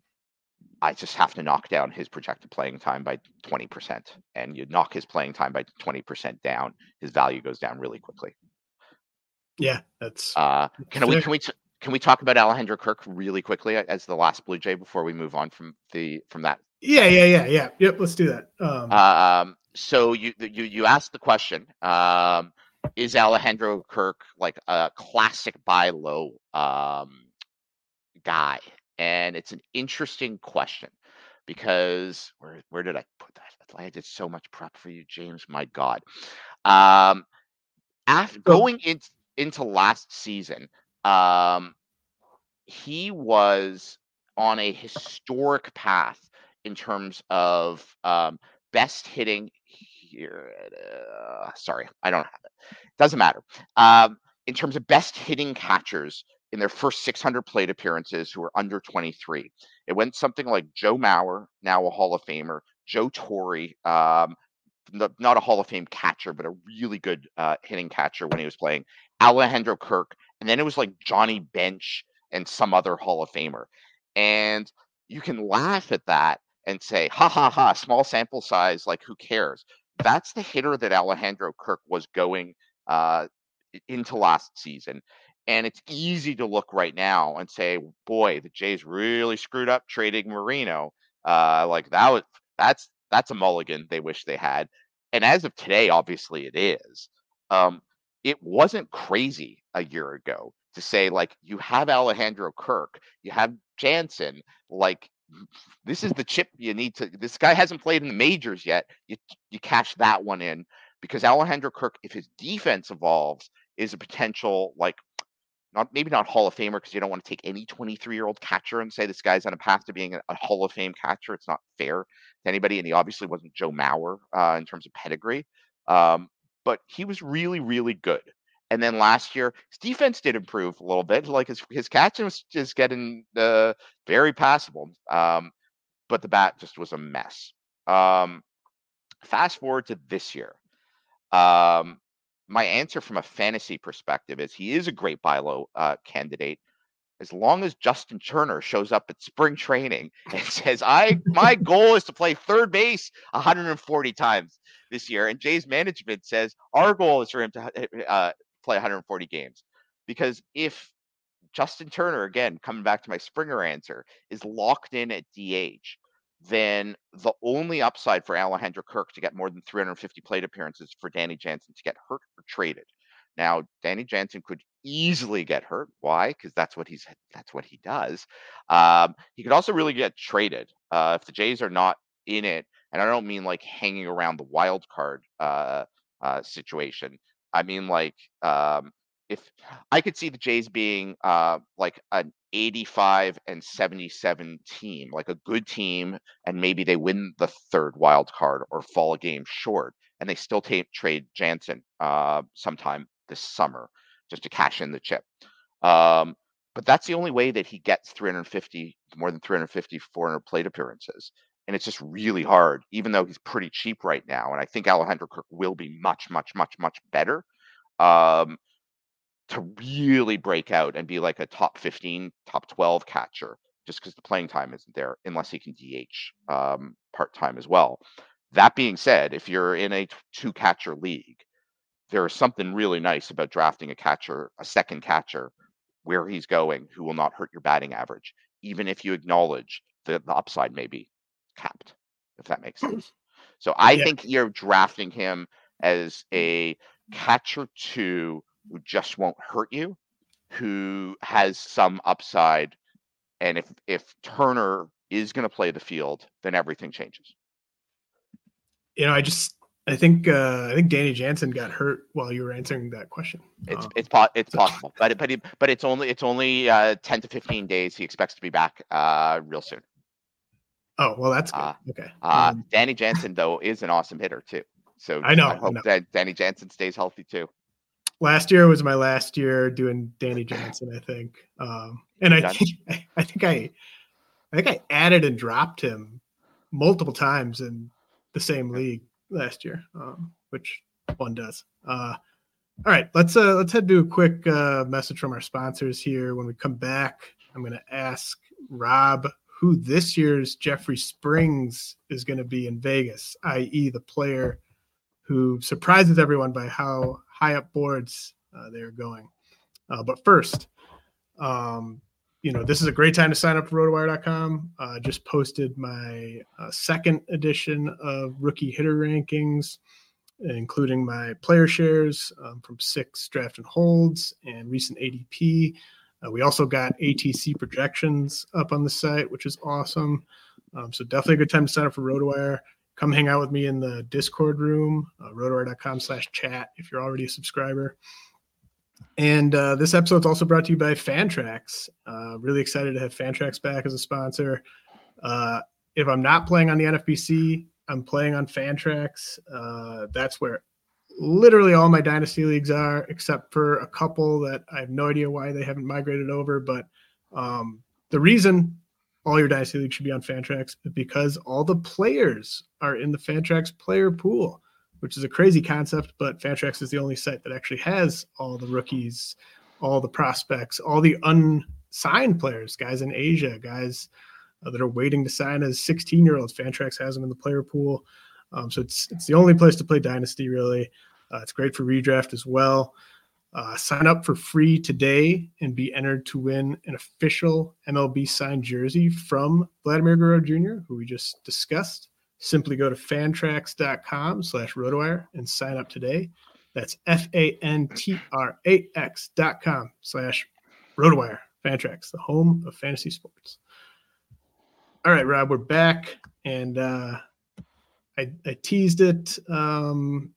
I just have to knock down his projected playing time by twenty percent. And you knock his playing time by twenty percent down, his value goes down really quickly. Yeah, that's. Uh, can we fair. can we t- can we talk about Alejandro Kirk really quickly as the last Blue Jay before we move on from the from that? Yeah, yeah, yeah, yeah. Yep, let's do that. Um, Um, so you you you asked the question: um, is Alejandro Kirk like a classic buy low um, guy? And it's an interesting question, because where where did I put that? I did so much prep for you, James. My God. Um, after so- going in, into last season, um, he was on a historic path in terms of um, best hitting. Here, uh, sorry, I don't have it. Doesn't matter. Um, in terms of best hitting catchers in their first six hundred plate appearances who were under twenty-three, it went something like Joe Mauer, now a Hall of Famer, Joe Torre, um, n- not a Hall of Fame catcher, but a really good uh, hitting catcher when he was playing, Alejandro Kirk, and then it was like Johnny Bench and some other Hall of Famer. And you can laugh at that and say, ha ha ha, small sample size, like who cares? That's the hitter that Alejandro Kirk was going uh, into last season. And it's easy to look right now and say, boy, the Jays really screwed up trading Marino. Uh, like that was that's that's a mulligan they wish they had. And as of today, obviously it is. Um, it wasn't crazy a year ago to say, like, you have Alejandro Kirk, you have Jansen, like this is the chip you need to. This guy hasn't played in the majors yet. You you cash that one in, because Alejandro Kirk, if his defense evolves, is a potential like not maybe not Hall of Famer, because you don't want to take any twenty-three-year-old catcher and say this guy's on a path to being a, a Hall of Fame catcher. It's not fair to anybody, and he obviously wasn't Joe Mauer uh, in terms of pedigree. Um, but he was really, really good. And then last year, his defense did improve a little bit. Like his his catching was just getting uh, very passable, um, but the bat just was a mess. Um, fast forward to this year. Um, my answer from a fantasy perspective is he is a great buy low uh, candidate as long as Justin Turner shows up at spring training and says, "I my goal is to play third base one hundred forty times this year," and Jays management says our goal is for him to uh, play one hundred forty games. Because if Justin Turner, again, coming back to my Springer answer, is locked in at D H, then the only upside for Alejandro Kirk to get more than three hundred fifty plate appearances for Danny Jansen to get hurt or traded. Now, Danny Jansen could easily get hurt. Why? Because that's what he's that's what he does. Um, he could also really get traded uh, if the Jays are not in it. And I don't mean like hanging around the wild card uh, uh, situation. I mean like um, if I could see the Jays being uh, like an eighty-five and seventy-seven team, like a good team, and maybe they win the third wild card or fall a game short, and they still t- trade Jansen uh, sometime this summer just to cash in the chip. Um, but that's the only way that he gets three hundred fifty, more than three hundred fifty, four hundred plate appearances. And it's just really hard, even though he's pretty cheap right now. And I think Alejandro Kirk will be much, much, much, much better. Um, to really break out and be like a top fifteen, top twelve catcher, just because the playing time isn't there, unless he can D H um, part-time as well. That being said, if you're in a two-catcher league, there is something really nice about drafting a catcher, a second catcher, where he's going, who will not hurt your batting average, even if you acknowledge that the upside may be capped, if that makes sense. So I Yeah. think you're drafting him as a catcher two who just won't hurt you, who has some upside. And if if Turner is going to play the field, then everything changes. You know, I just I think uh, I think Danny Jansen got hurt while you were answering that question. It's Um, it's po- it's so- possible, but it, but it, but it's only it's only uh, ten to fifteen days. He expects to be back uh, real soon. Oh well, that's good. Uh, Okay. Uh, Um, Danny Jansen though is an awesome hitter too. So I know, I I hope know. that Danny Jansen stays healthy too. last year was my last year doing Danny Jansen, I think. Um, and I Done. think I, I think I I think I added and dropped him multiple times in the same league last year, um, which one does. Uh, all right, let's uh, let's head to a quick uh, message from our sponsors here. When we come back, I'm going to ask Rob who this year's Jeffrey Springs is going to be in Vegas, that is the player who surprises everyone by how high up boards uh, they're going. Uh, but first, um, you know, this is a great time to sign up for rotowire dot com. I uh, just posted my uh, second edition of rookie hitter rankings, including my player shares um, from six draft and holds and recent A D P. Uh, we also got A T C projections up on the site, which is awesome. Um, so definitely a good time to sign up for RotoWire. Come hang out with me in the Discord room, uh, rotowire dot com slash chat if you're already a subscriber. And uh, this episode is also brought to you by Fantrax. Uh, really excited to have Fantrax back as a sponsor. Uh, if I'm not playing on the N F B C, I'm playing on Fantrax. Uh, that's where literally all my dynasty leagues are, except for a couple that I have no idea why they haven't migrated over. But um, the reason all your dynasty leagues should be on Fantrax is because all the players are in the Fantrax player pool, which is a crazy concept, but Fantrax is the only site that actually has all the rookies, all the prospects, all the unsigned players, guys in Asia, guys uh, that are waiting to sign as sixteen-year-olds. Fantrax has them in the player pool. Um, so it's it's the only place to play Dynasty, really. Uh, it's great for redraft as well. Uh, sign up for free today and be entered to win an official M L B signed jersey from Vladimir Guerrero Junior, who we just discussed. Simply go to fantrax dot com slash rotowire and sign up today. That's F A N T R A X dot com slash rotowire. Fantrax, the home of fantasy sports. All right, Rob, we're back. And uh, I, I teased it. Um,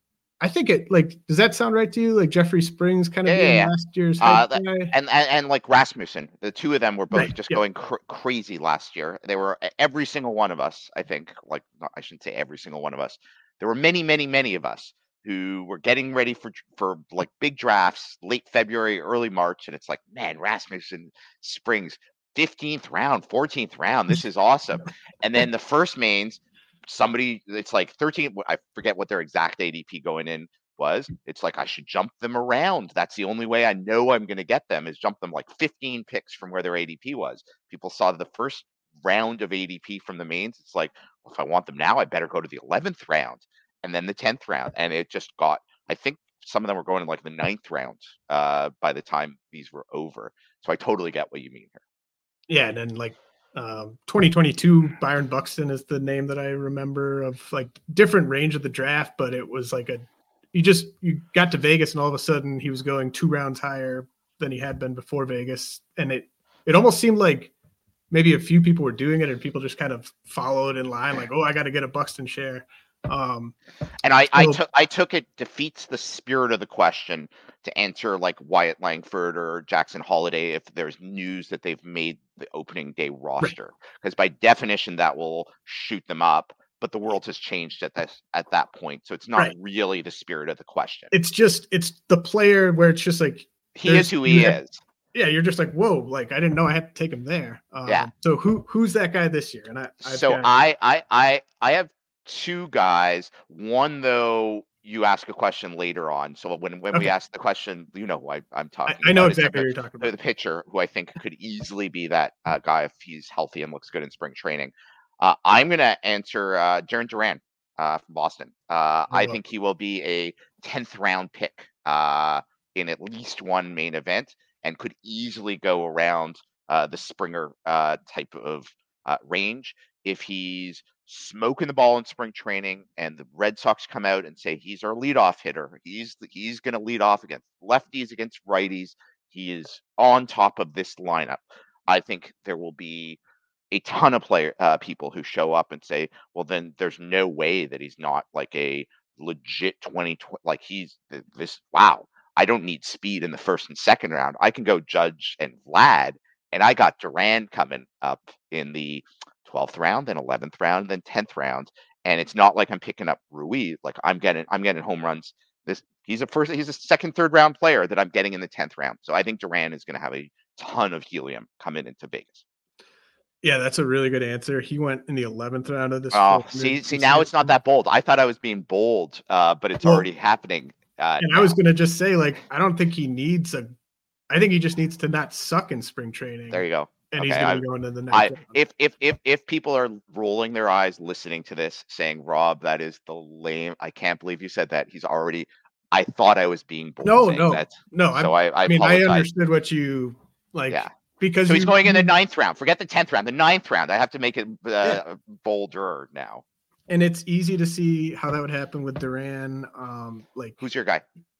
I think it like, does that sound right to you? Like Jeffrey Springs kind of Yeah, being yeah, yeah. last year's Uh, hype that, guy? and, and and like Rasmussen, the two of them were both Right, just yep. going cr- crazy last year. They were e- every single one of us, I think. Like not- I shouldn't say every single one of us. There were many, many, many of us who were getting ready for for like big drafts, late February, early March, and it's like, man, Rasmussen, Springs, fifteenth round, fourteenth round, this is awesome. And then the first mains, somebody, it's like thirteen. I forget what their exact A D P going in was. It's like I should jump them around. That's the only way I know I'm going to get them, is jump them like fifteen picks from where their A D P was. People saw the first round of A D P from the mains. It's like, well, if I want them now, I better go to the eleventh round and then the tenth round. And it just got, I think some of them were going in like the ninth round uh, by the time these were over. So I totally get what you mean here. Yeah, and then like um, twenty twenty-two, Byron Buxton is the name that I remember of, like different range of the draft, but it was like a, you just, you got to Vegas and all of a sudden he was going two rounds higher than he had been before Vegas. And it, it almost seemed like maybe a few people were doing it and people just kind of followed in line, like, oh, I got to get a Buxton share. Um, and I, so, I took I took it defeats the spirit of the question to answer like Wyatt Langford or Jackson Holiday if there's news that they've made the opening day roster, because right. by definition that will shoot them up. But the world has changed at this at that point, so it's not right. really the spirit of the question. It's just it's the player where it's just like he is who he had, is. Yeah, you're just like, whoa, like I didn't know I had to take him there. Um, yeah. So who who's that guy this year? And I I've so got... I I I I have two guys. One though, you ask a question later on. So when when okay. we ask the question, you know who I, I'm talking. I, I know about. exactly what you're talking about. The pitcher who I think could easily be that uh, guy if he's healthy and looks good in spring training. Uh, I'm gonna answer uh, Jarren Duran uh, from Boston. Uh, I think he will be a tenth round pick uh, in at least one main event and could easily go around uh, the Springer uh, type of uh, range if he's smoking the ball in spring training and the Red Sox come out and say he's our leadoff hitter. He's he's going to lead off against lefties, against righties. He is on top of this lineup. I think there will be a ton of player uh, people who show up and say, well, then there's no way that he's not like a legit twenty, like he's this. Wow, I don't need speed in the first and second round. I can go Judge and Vlad, and I got Duran coming up in the twelfth round, then eleventh round, then tenth round. And it's not like I'm picking up Ruiz. Like I'm getting, I'm getting home runs. This he's a first, he's a second, third round player that I'm getting in the tenth round. So I think Duran is going to have a ton of helium coming into Vegas. Yeah, that's a really good answer. He went in the eleventh round of this. Oh, see, see, now it's not that bold. I thought I was being bold, uh, but it's well, already happening. Uh, and now. I was going to just say, like, I don't think he needs a. I think he just needs to not suck in spring training. There you go. And okay, he's going I, to be going to the next. I, if if if if people are rolling their eyes listening to this, saying, "Rob, that is the lame," I can't believe you said that. He's already. I thought I was being bold. No, no, that. no. So I, I, I mean, apologize. I understood what you like. Yeah. Because so he's you, going in the ninth round. Forget the tenth round. The ninth round. I have to make it uh, yeah. bolder now. And it's easy to see how that would happen with Duran. Um, like, who's your guy?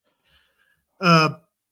Uh,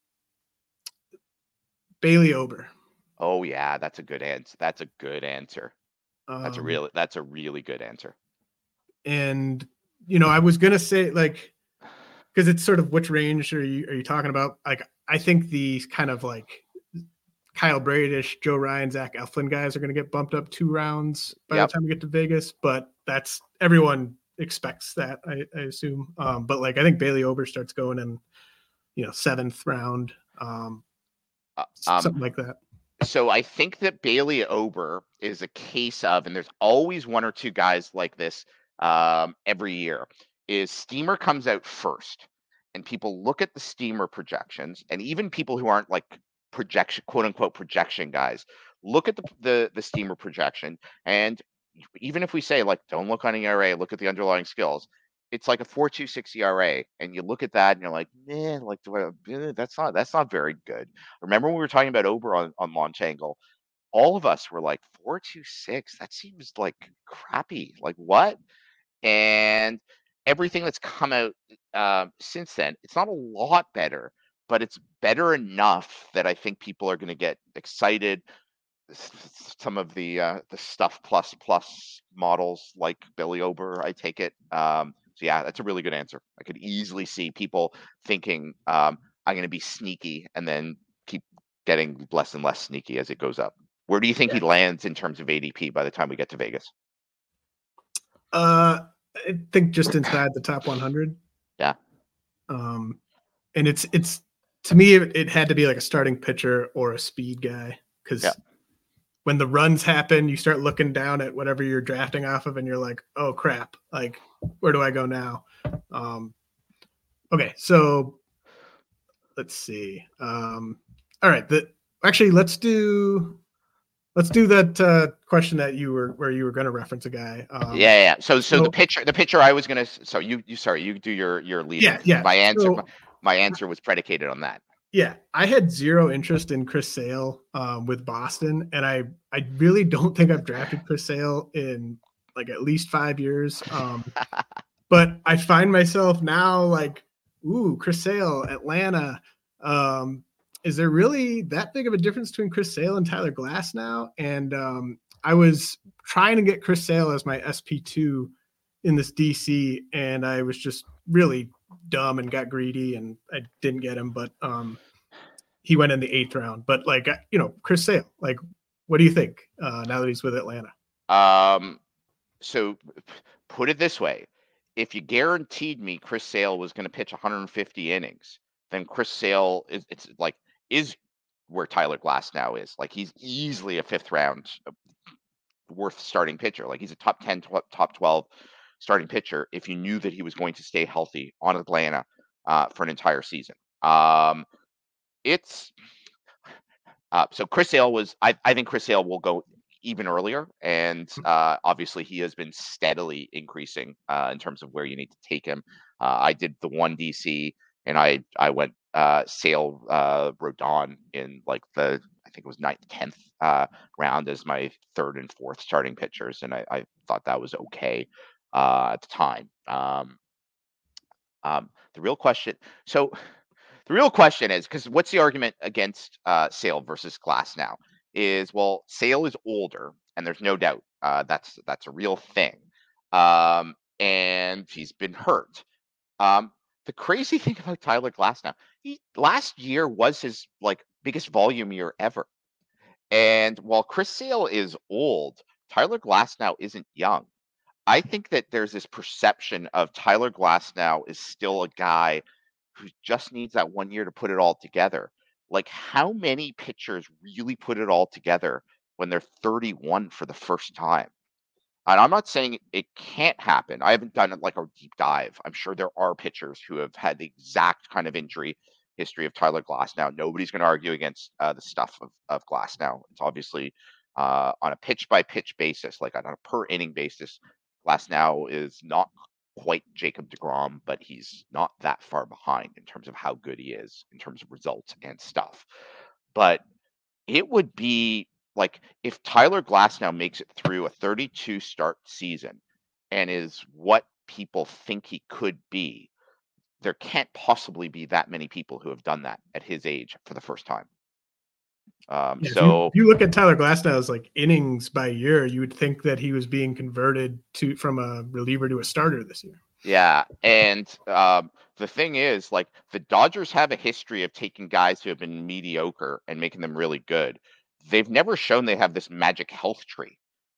Bailey Ober. Oh yeah, that's a good answer. That's a good answer. Um, that's a really. That's a really good answer. And you know, I was gonna say like, because it's sort of which range are you are you talking about? Like, I think the kind of like. Kyle Bradish, Joe Ryan, Zach Eflin guys are going to get bumped up two rounds by yep. the time we get to Vegas, but that's everyone expects that, I, I assume. Um, but like, I think Bailey Ober starts going in, you know, seventh round, um, uh, um, something like that. So I think that Bailey Ober is a case of, and there's always one or two guys like this um, every year, is Steamer comes out first and people look at the Steamer projections, and even people who aren't like projection, quote unquote, projection guys, look at the, the the Steamer projection, and even if we say like don't look on E R A, look at the underlying skills, it's like a four point two six E R A, and you look at that and you're like, man, like do I, that's not that's not very good. Remember when we were talking about Ober on on launch angle, all of us were like four point two six, that seems like crappy, like what? And everything that's come out uh, since then, it's not a lot better, but it's better enough that I think people are going to get excited. Some of the uh, the stuff plus plus models like Billy Ober, I take it, um, So yeah, that's a really good answer. I could easily see people thinking um, I'm going to be sneaky and then keep getting less and less sneaky as it goes up. Where do you think Yeah. he lands in terms of A D P by the time we get to Vegas? Uh, I think just inside the top one hundred. Yeah. Um, and it's it's to me it, it had to be like a starting pitcher or a speed guy, because Yeah. when the runs happen, you start looking down at whatever you're drafting off of, and you're like, oh crap, like where do I go now? Um, okay, so let's see. Um, all right, the actually let's do. Let's do that uh, question that you were where you were going to reference a guy. Um, yeah, yeah. So, so, so- the pitcher, the pitcher I was gonna. So you, you, sorry, you do your your lead. Yeah, yeah. My answer, So- my, my answer was predicated on that. Yeah, I had zero interest in Chris Sale um, with Boston, and I I really don't think I've drafted Chris Sale in like at least five years. Um, but I find myself now like, ooh, Chris Sale, Atlanta. Um, is there really that big of a difference between Chris Sale and Tyler Glass now? And um, I was trying to get Chris Sale as my S P two in this D C, and I was just really dumb and got greedy, and I didn't get him. But um, he went in the eighth round. But like, you know, Chris Sale, like, what do you think uh, now that he's with Atlanta? Um, so put it this way: if you guaranteed me Chris Sale was going to pitch one hundred fifty innings, then Chris Sale is it's like is where Tyler Glass now is. Like he's easily a fifth round worth starting pitcher. Like he's a top ten, tw- top twelve starting pitcher if you knew that he was going to stay healthy on Atlanta uh, for an entire season. Um, it's uh, so Chris Sale was. I, I think Chris Sale will go even earlier, and uh, obviously he has been steadily increasing uh, in terms of where you need to take him. Uh, I did the one D C, and I I went uh, Sale uh, Rodon in like the I think it was ninth, tenth uh, round as my third and fourth starting pitchers, and I, I thought that was okay uh, at the time. Um, um, the real question, so the real question is, because what's the argument against uh, Sale versus Glass now? Is well, Sale is older, and there's no doubt uh, that's that's a real thing, um, and he's been hurt. Um, the crazy thing about Tyler Glass now, he last year was his like biggest volume year ever. And while Chris Sale is old, Tyler Glass now isn't young. I think that there's this perception of Tyler Glass now is still a guy who just needs that one year to put it all together. Like, how many pitchers really put it all together when they're thirty-one for the first time? And I'm not saying it can't happen. I haven't done it like a deep dive. I'm sure there are pitchers who have had the exact kind of injury history of Tyler Glass. Now, nobody's going to argue against uh, the stuff of, of Glass now. It's obviously uh, on a pitch by pitch basis, like on a per inning basis. Glass now is not quite Jacob deGrom, but he's not that far behind in terms of how good he is in terms of results and stuff. But it would be like if Tyler Glass now makes it through a thirty-two start season and is what people think he could be, there can't possibly be that many people who have done that at his age for the first time. Um, Yeah, so if you, if you look at Tyler Glass now as like innings by year, you would think that he was being converted to from a reliever to a starter this year. yeah, and um, the thing is, like the Dodgers have a history of taking guys who have been mediocre and making them really good. They've never shown they have this magic health tree.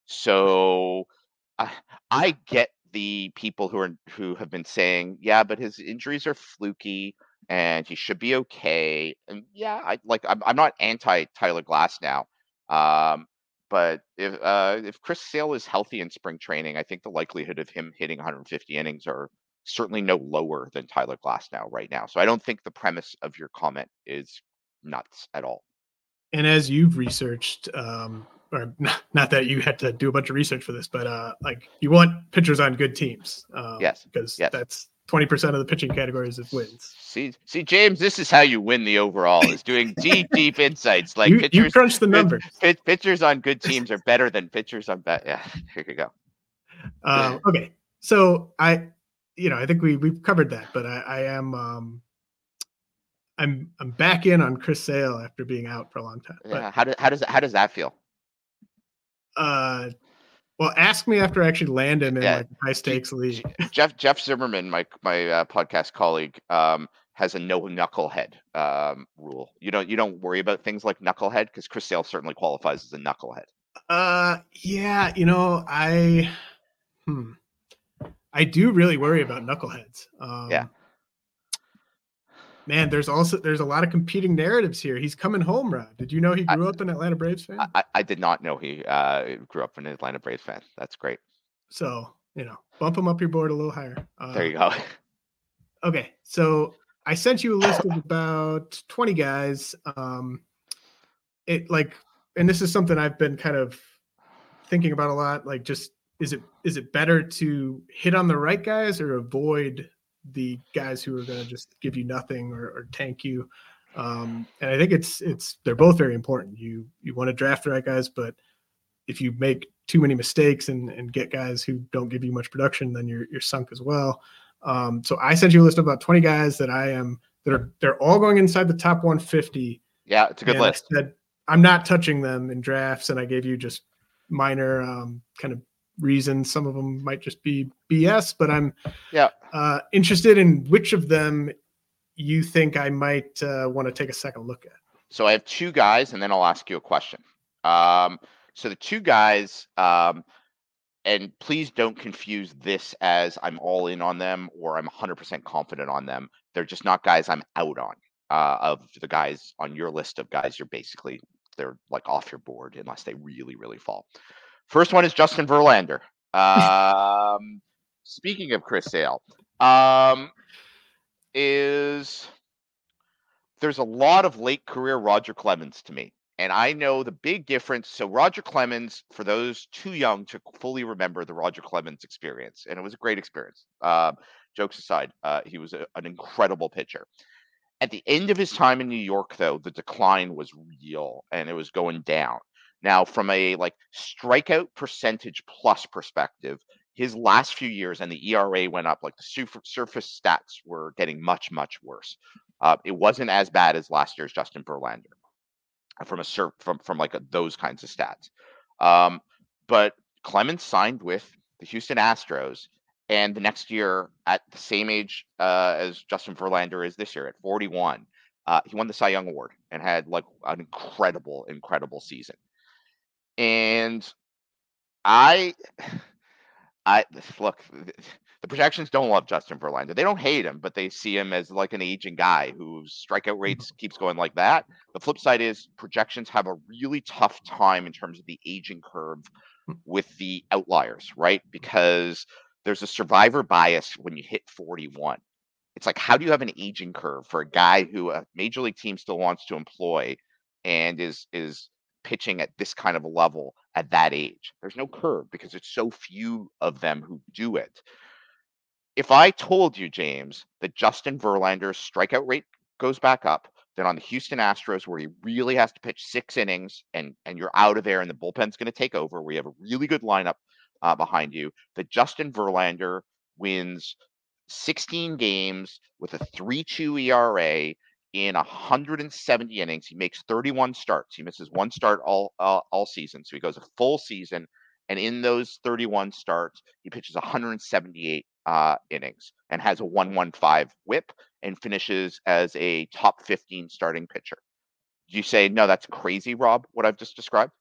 So uh, I get the people who are who have been saying, yeah, but his injuries are fluky and he should be okay. And yeah, I like I'm I'm not anti Tyler Glass now. Um, but if uh, if Chris Sale is healthy in spring training, I think the likelihood of him hitting one hundred fifty innings are certainly no lower than Tyler Glass now right now. So I don't think the premise of your comment is nuts at all. And as you've researched, um, or not, not that you had to do a bunch of research for this, but uh, like you want pitchers on good teams. Um, Yes, because yes. that's twenty percent of the pitching categories is wins. See, see, James, this is how you win the overall: is doing deep, deep insights. Like you, pitchers, you crunch the pit- numbers. pit- pitchers on good teams are better than pitchers on bad. Yeah, here you go. Um, okay, so I, you know, I think we we've covered that, but I, I am, um, I'm I'm back in on Chris Sale after being out for a long time. But, Yeah, how does how does how does that feel? uh, Well, ask me after I actually land him in Yeah. like a high stakes league. Jeff Jeff Zimmerman, my my uh, podcast colleague, um, has a no knucklehead um, rule. You don't you don't worry about things like knucklehead because Chris Sale certainly qualifies as a knucklehead. Uh, yeah, you know, I, hmm, I do really worry about knuckleheads. Um, Yeah. Man, there's also there's a lot of competing narratives here. He's coming home, Rod. Did you know he grew I, up an Atlanta Braves fan? I, I did not know he uh, grew up an Atlanta Braves fan. That's great. So, you know, bump him up your board a little higher. Uh, There you go. Okay, so I sent you a list of about twenty guys. Um, it like, and this is something I've been kind of thinking about a lot. Like, just is it is it better to hit on the right guys or avoid the guys who are going to just give you nothing or, or tank you? Um, and I think it's it's they're both very important. You you want to draft the right guys, but if you make too many mistakes and, and get guys who don't give you much production, then you're you're sunk as well. Um, so I sent you a list of about twenty guys that I am that are they're all going inside the top one fifty. Yeah, it's a good and list. I said I'm not touching them in drafts, and I gave you just minor um, kind of reasons. Some of them might just be B S, but I'm Yeah. uh, interested in which of them you think I might uh, want to take a second look at. So I have two guys, and then I'll ask you a question. Um, so the two guys, um, and please don't confuse this as I'm all in on them or I'm one hundred percent confident on them. They're just not guys I'm out on. Uh, of the guys on your list of guys, you're basically they're like off your board unless they really, really fall. First one is Justin Verlander. Um, speaking of Chris Sale, um, is there's a lot of late career Roger Clemens to me. And I know the big difference. So Roger Clemens, for those too young to fully remember the Roger Clemens experience, and it was a great experience. Uh, jokes aside, uh, he was a, an incredible pitcher. At the end of his time in New York, though, the decline was real and it was going down. Now, from a like strikeout percentage plus perspective, his last few years and the E R A went up. Like the surface stats were getting much, much worse. Uh, it wasn't as bad as last year's Justin Verlander from a sur- from from like a, those kinds of stats. Um, but Clemens signed with the Houston Astros, and the next year, at the same age uh, as Justin Verlander is this year, at forty-one, uh, he won the Cy Young Award and had like an incredible, incredible season. And I, I look, the projections don't love Justin Verlander. They don't hate him, but they see him as like an aging guy whose strikeout rates keeps going like that. The flip side is projections have a really tough time in terms of the aging curve with the outliers, right? Because there's a survivor bias when you hit forty-one. It's like, how do you have an aging curve for a guy who a major league team still wants to employ and is is pitching at this kind of a level at that age? There's no curve because it's so few of them who do it. If I told you, James, that Justin Verlander's strikeout rate goes back up, then on the Houston Astros, where he really has to pitch six innings and and you're out of there and the bullpen's going to take over, where you have a really good lineup uh, behind you, that Justin Verlander wins sixteen games with a three two E R A in one hundred seventy innings. He makes thirty-one starts. He misses one start all uh, all season, so he goes a full season. And in those thirty-one starts, he pitches one hundred seventy-eight uh, innings and has a one one five whip and finishes as a top fifteen starting pitcher. Do you say, no, that's crazy, Rob, what I've just described?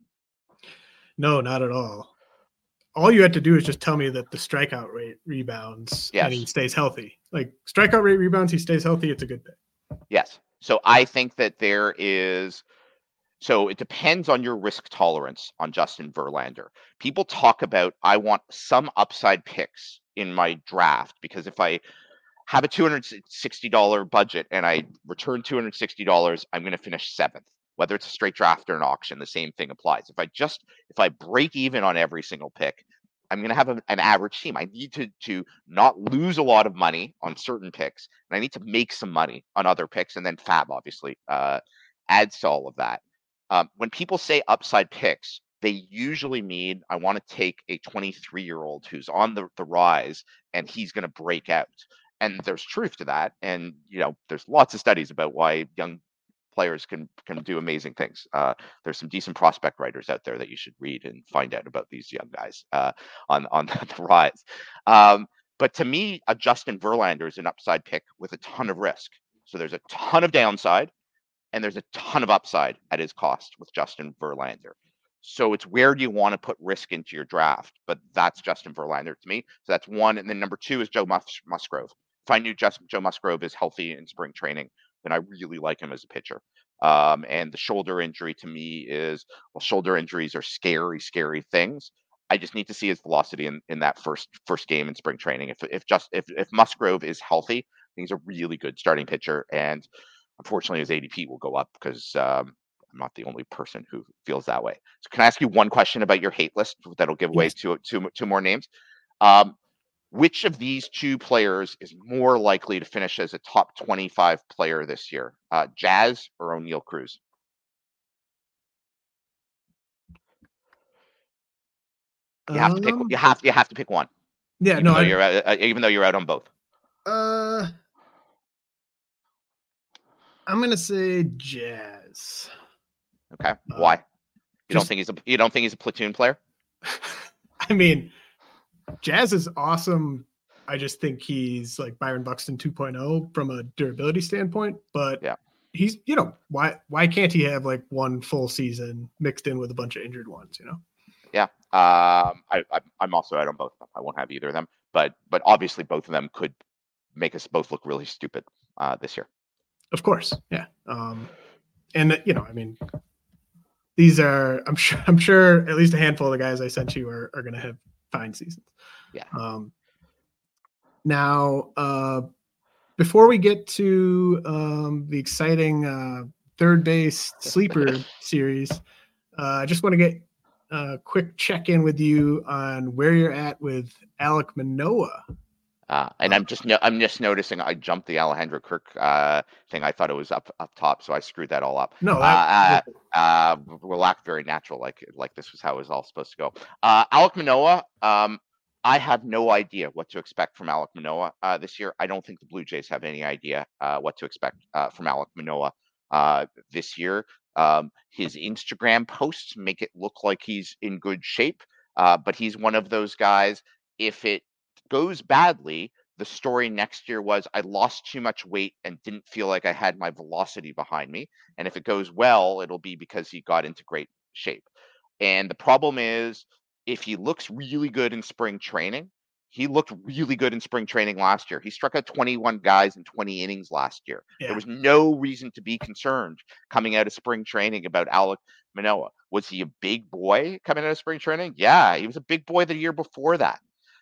No, not at all. All you had to do is just tell me that the strikeout rate rebounds Yes. and he stays healthy. Like strikeout rate rebounds, he stays healthy. It's a good thing. Yes. So I think that there is, so it depends on your risk tolerance on Justin Verlander. People talk about, I want some upside picks in my draft because if I have a two hundred sixty dollars budget and I return two hundred sixty dollars, I'm going to finish seventh. Whether it's a straight draft or an auction, the same thing applies. If I just, if I break even on every single pick, I'm going to have a, an average team. I need to to not lose a lot of money on certain picks, and I need to make some money on other picks, and then Fab obviously uh, adds to all of that. Um, when people say upside picks, they usually mean I want to take a twenty-three-year-old who's on the, the rise, and he's going to break out. And there's truth to that. And, you know, there's lots of studies about why young players can can do amazing things. Uh, there's some decent prospect writers out there that you should read and find out about these young guys uh, on on the rise. Um, but to me, a Justin Verlander is an upside pick with a ton of risk. So there's a ton of downside, and there's a ton of upside at his cost with Justin Verlander. So it's where do you want to put risk into your draft? But that's Justin Verlander to me. So that's one. And then number two is Joe Mus- Musgrove. If I knew just Joe Musgrove is healthy in spring training, then I really like him as a pitcher. Um, and the shoulder injury to me is, well, shoulder injuries are scary, scary things. I just need to see his velocity in, in that first first game in spring training. If if just if, if Musgrove is healthy, I think he's a really good starting pitcher. And unfortunately, his A D P will go up because um, I'm not the only person who feels that way. So can I ask you one question about your hate list that'll give away yes. two, two, two more names? Um, which of these two players is more likely to finish as a top twenty-five player this year? Uh, Jazz or O'Neal Cruz? You have um, to pick. You have. You have to pick one. Yeah. Even no. Though I, you're uh, even though you're out on both. Uh, I'm gonna say Jazz. Okay. Why? Uh, you just, don't think he's a. You don't think he's a platoon player? I mean, Jazz is awesome. I just think he's like Byron Buxton two point oh from a durability standpoint. But yeah, he's you know why why can't he have like one full season mixed in with a bunch of injured ones? You know. Yeah. Um. I, I I'm also out on both of them. I won't have either of them. But but obviously both of them could make us both look really stupid uh, this year. Of course. Yeah. Um. And you know, I mean. These are, I'm sure, I'm sure at least a handful of the guys I sent you are, are going to have fine seasons. Yeah. Um, now, uh, before we get to um, the exciting uh, third base sleeper series, uh, I just want to get a quick check in with you on where you're at with Alek Manoah. Uh, and I'm just no, I'm just noticing I jumped the Alejandro Kirk uh, thing. I thought it was up up top, so I screwed that all up. No, that, uh, uh, will act very natural, like like this was how it was all supposed to go. Uh, Alek Manoah, um, I have no idea what to expect from Alek Manoah uh, this year. I don't think the Blue Jays have any idea uh, what to expect uh, from Alek Manoah uh, this year. Um, his Instagram posts make it look like he's in good shape, uh, but he's one of those guys. If it goes badly, the story next year was I lost too much weight and didn't feel like I had my velocity behind me. And if it goes well, it'll be because he got into great shape. And the problem is, if he looks really good in spring training, he looked really good in spring training last year. He struck out twenty-one guys in twenty innings last year. Yeah. There was no reason to be concerned coming out of spring training about Alek Manoah. Was he a big boy coming out of spring training? Yeah, he was a big boy the year before that.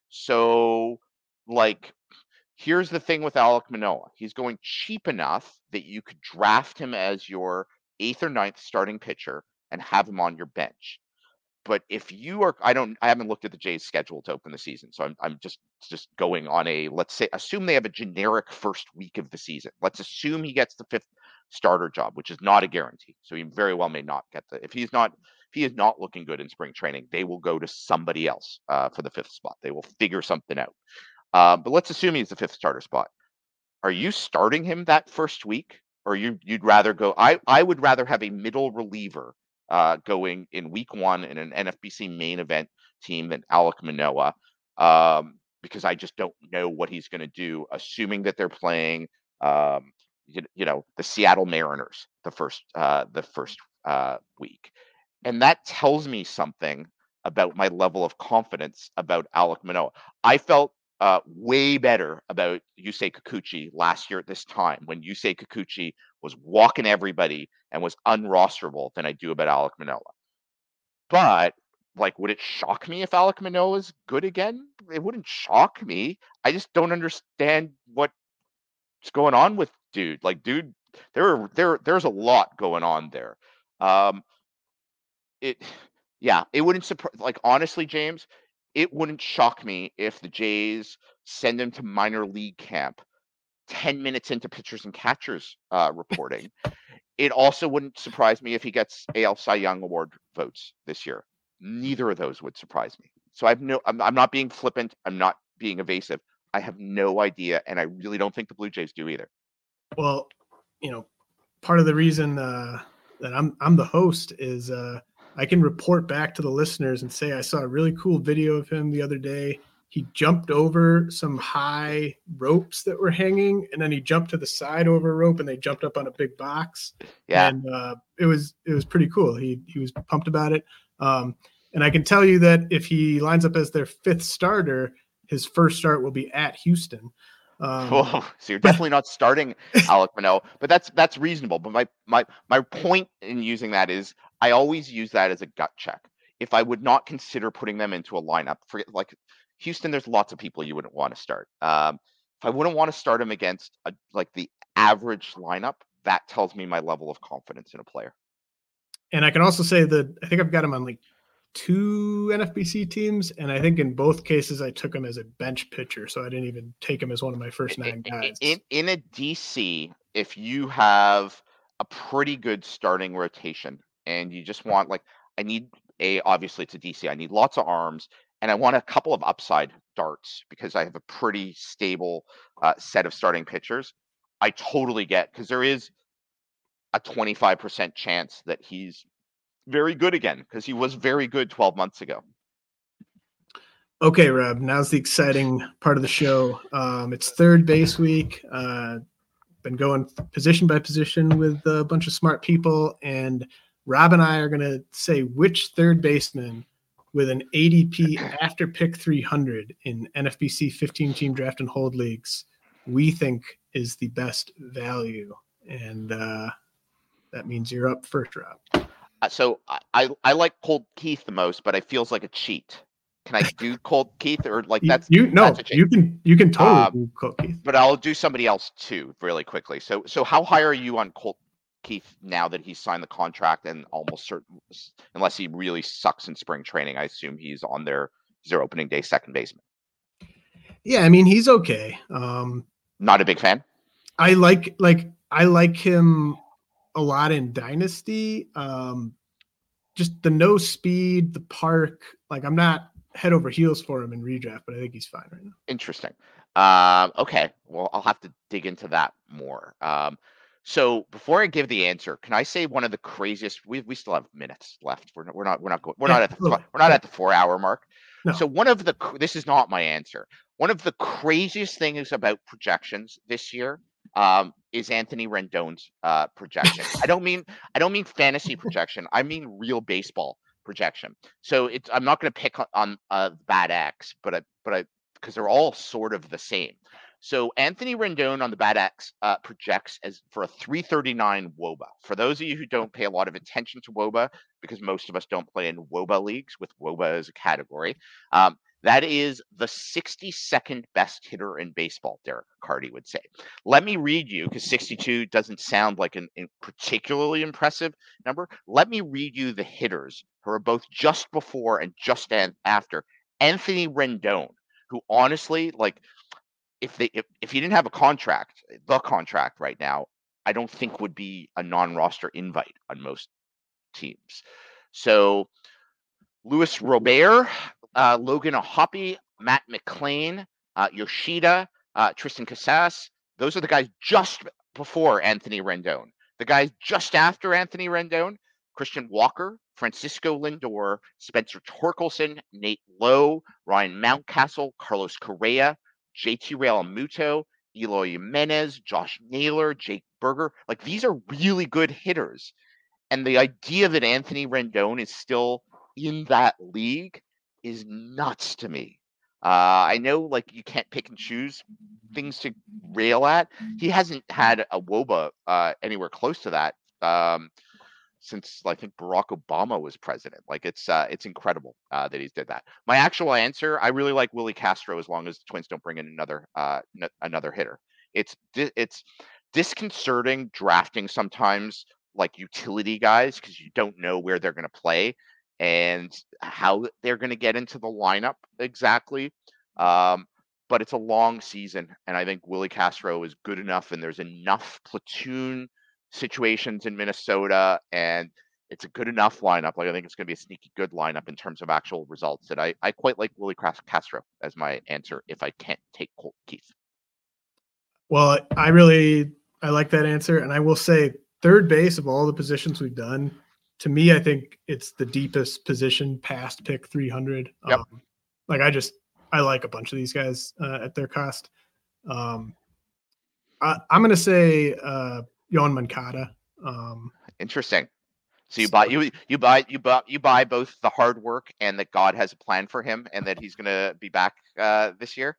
So, like, here's the thing with Alek Manoah. He's going cheap enough that you could draft him as your eighth or ninth starting pitcher and have him on your bench. But if you are, I don't, I haven't looked at the Jays' schedule to open the season, so I'm, I'm just, just going on a, let's say, assume they have a generic first week of the season. Let's assume he gets the fifth starter job, which is not a guarantee. So he very well may not get the, if he's not, if he is not looking good in spring training, they will go to somebody else uh, for the fifth spot. They will figure something out. Uh, but let's assume he's the fifth starter spot. Are you starting him that first week, or you you'd rather go? I I would rather have a middle reliever uh, going in week one in an N F B C main event team than Alek Manoah, um, because I just don't know what he's going to do. Assuming that they're playing, um, you, you know, the Seattle Mariners the first uh, the first uh, week. And that tells me something about my level of confidence about Alek Manoah. I felt uh, way better about Yusei Kikuchi last year at this time when Yusei Kikuchi was walking everybody and was unrosterable than I do about Alek Manoah. But, like, would it shock me if Alek Manoah is good again? It wouldn't shock me. I just don't understand what's going on with dude. Like, dude, there, there, there's a lot going on there. Um, It, yeah, it wouldn't surprise. Like, honestly, James, it wouldn't shock me if the Jays send him to minor league camp ten minutes into pitchers and catchers uh, reporting. It also wouldn't surprise me if he gets A L Cy Young Award votes this year. Neither of those would surprise me. So I have no. I'm, I'm not being flippant. I'm not being evasive. I have no idea, and I really don't think the Blue Jays do either. Well, you know, part of the reason uh, that I'm I'm the host is uh, I can report back to the listeners and say I saw a really cool video of him the other day. He jumped over some high ropes that were hanging, and then he jumped to the side over a rope, and they jumped up on a big box. Yeah, and uh, it was it was pretty cool. He he was pumped about it. Um, and I can tell you that if he lines up as their fifth starter, his first start will be at Houston. Um, Whoa, so you're definitely not starting Alek Manoah, but that's that's reasonable. But my my my point in using that is I always use that as a gut check. If I would not consider putting them into a lineup, forget like Houston, there's lots of people you wouldn't want to start. Um, if I wouldn't want to start him against a, like the average lineup, that tells me my level of confidence in a player. And I can also say that I think I've got him on like two N F B C teams, and I think in both cases I took him as a bench pitcher, so I didn't even take him as one of my first nine guys. In in a D C, if you have a pretty good starting rotation and you just want like I need a obviously it's a D C, I need lots of arms and I want a couple of upside darts because I have a pretty stable uh, set of starting pitchers. I totally get because there is a twenty-five percent chance that he's very good again because he was very good twelve months ago. Okay, Rob, now's the exciting part of the show. Um, it's third base week. Uh, been going position by position with a bunch of smart people, and Rob and I are going to say which third baseman with an A D P after pick three hundred in N F B C fifteen-team draft and hold leagues we think is the best value. And uh, that means you're up first, Rob. Uh, so I, I like Colt Keith the most, but it feels like a cheat. Can I do Colt Keith or like that's you? No, that's a cheat. you can you can totally um, do Colt Keith. But I'll do somebody else too, really quickly. So so how high are you on Colt Keith now that he's signed the contract and almost certain, unless he really sucks in spring training, I assume he's on their he's their opening day second baseman. Yeah, I mean he's okay. Um, Not a big fan. I like like I like him a lot in Dynasty. Um, just the no speed, the park. Like I'm not head over heels for him in redraft, but I think he's fine right now. Interesting. Um, okay, well I'll have to dig into that more. Um, so before I give the answer, can I say one of the craziest? We we still have minutes left. We're not we're not we're not going. We're yeah, not at the we're not at the four hour mark. No. So one of the this is not my answer. One of the craziest things about projections this year um, is Anthony Rendon's uh, projection. I don't mean I don't mean fantasy projection. I mean real baseball projection. So it's I'm not going to pick on uh, Bad X, but I, but I because they're all sort of the same. So Anthony Rendon on the Bad X uh, projects as for a three thirty-nine W O B A. For those of you who don't pay a lot of attention to W O B A, because most of us don't play in W O B A leagues with W O B A as a category, um, that is the sixty-second best hitter in baseball, Derek Carty would say. Let me read you, because sixty-two doesn't sound like an, a particularly impressive number. Let me read you the hitters who are both just before and just after Anthony Rendon, who honestly, like, if they if, if he didn't have a contract, the contract right now, I don't think would be a non-roster invite on most teams. So Luis Robert, uh, Logan O'Hoppe, Matt McLean, uh, Yoshida, uh, Tristan Casas, those are the guys just before Anthony Rendon. The guys just after Anthony Rendon, Christian Walker, Francisco Lindor, Spencer Torkelson, Nate Lowe, Ryan Mountcastle, Carlos Correa, J T Realmuto, Eloy Jimenez, Josh Naylor, Jake Berger. Like, these are really good hitters. And the idea that Anthony Rendon is still in that league is nuts to me. Uh, I know, like, you can't pick and choose things to rail at. He hasn't had a W O B A uh, anywhere close to that um, since, I think, Barack Obama was president. Like, it's uh, it's incredible uh, that he's did that. My actual answer, I really like Willie Castro as long as the Twins don't bring in another uh, n- another hitter. It's it's disconcerting drafting sometimes like utility guys because you don't know where they're going to play and how they're going to get into the lineup exactly. Um, but it's a long season, and I think Willie Castro is good enough, and there's enough platoon situations in Minnesota, and it's a good enough lineup. Like, I think it's going to be a sneaky good lineup in terms of actual results. That I, I quite like Willie Castro as my answer if I can't take Colt Keith. Well, I really I like that answer, and I will say third base of all the positions we've done, to me, I think it's the deepest position past pick three hundred. Yep. Um, like I just, I like a bunch of these guys uh, at their cost. Um, I, I'm going to say uh, Yoan Moncada. Um, Interesting. So you so- buy you you buy you buy you buy both the hard work and that God has a plan for him and that he's going to be back uh, this year.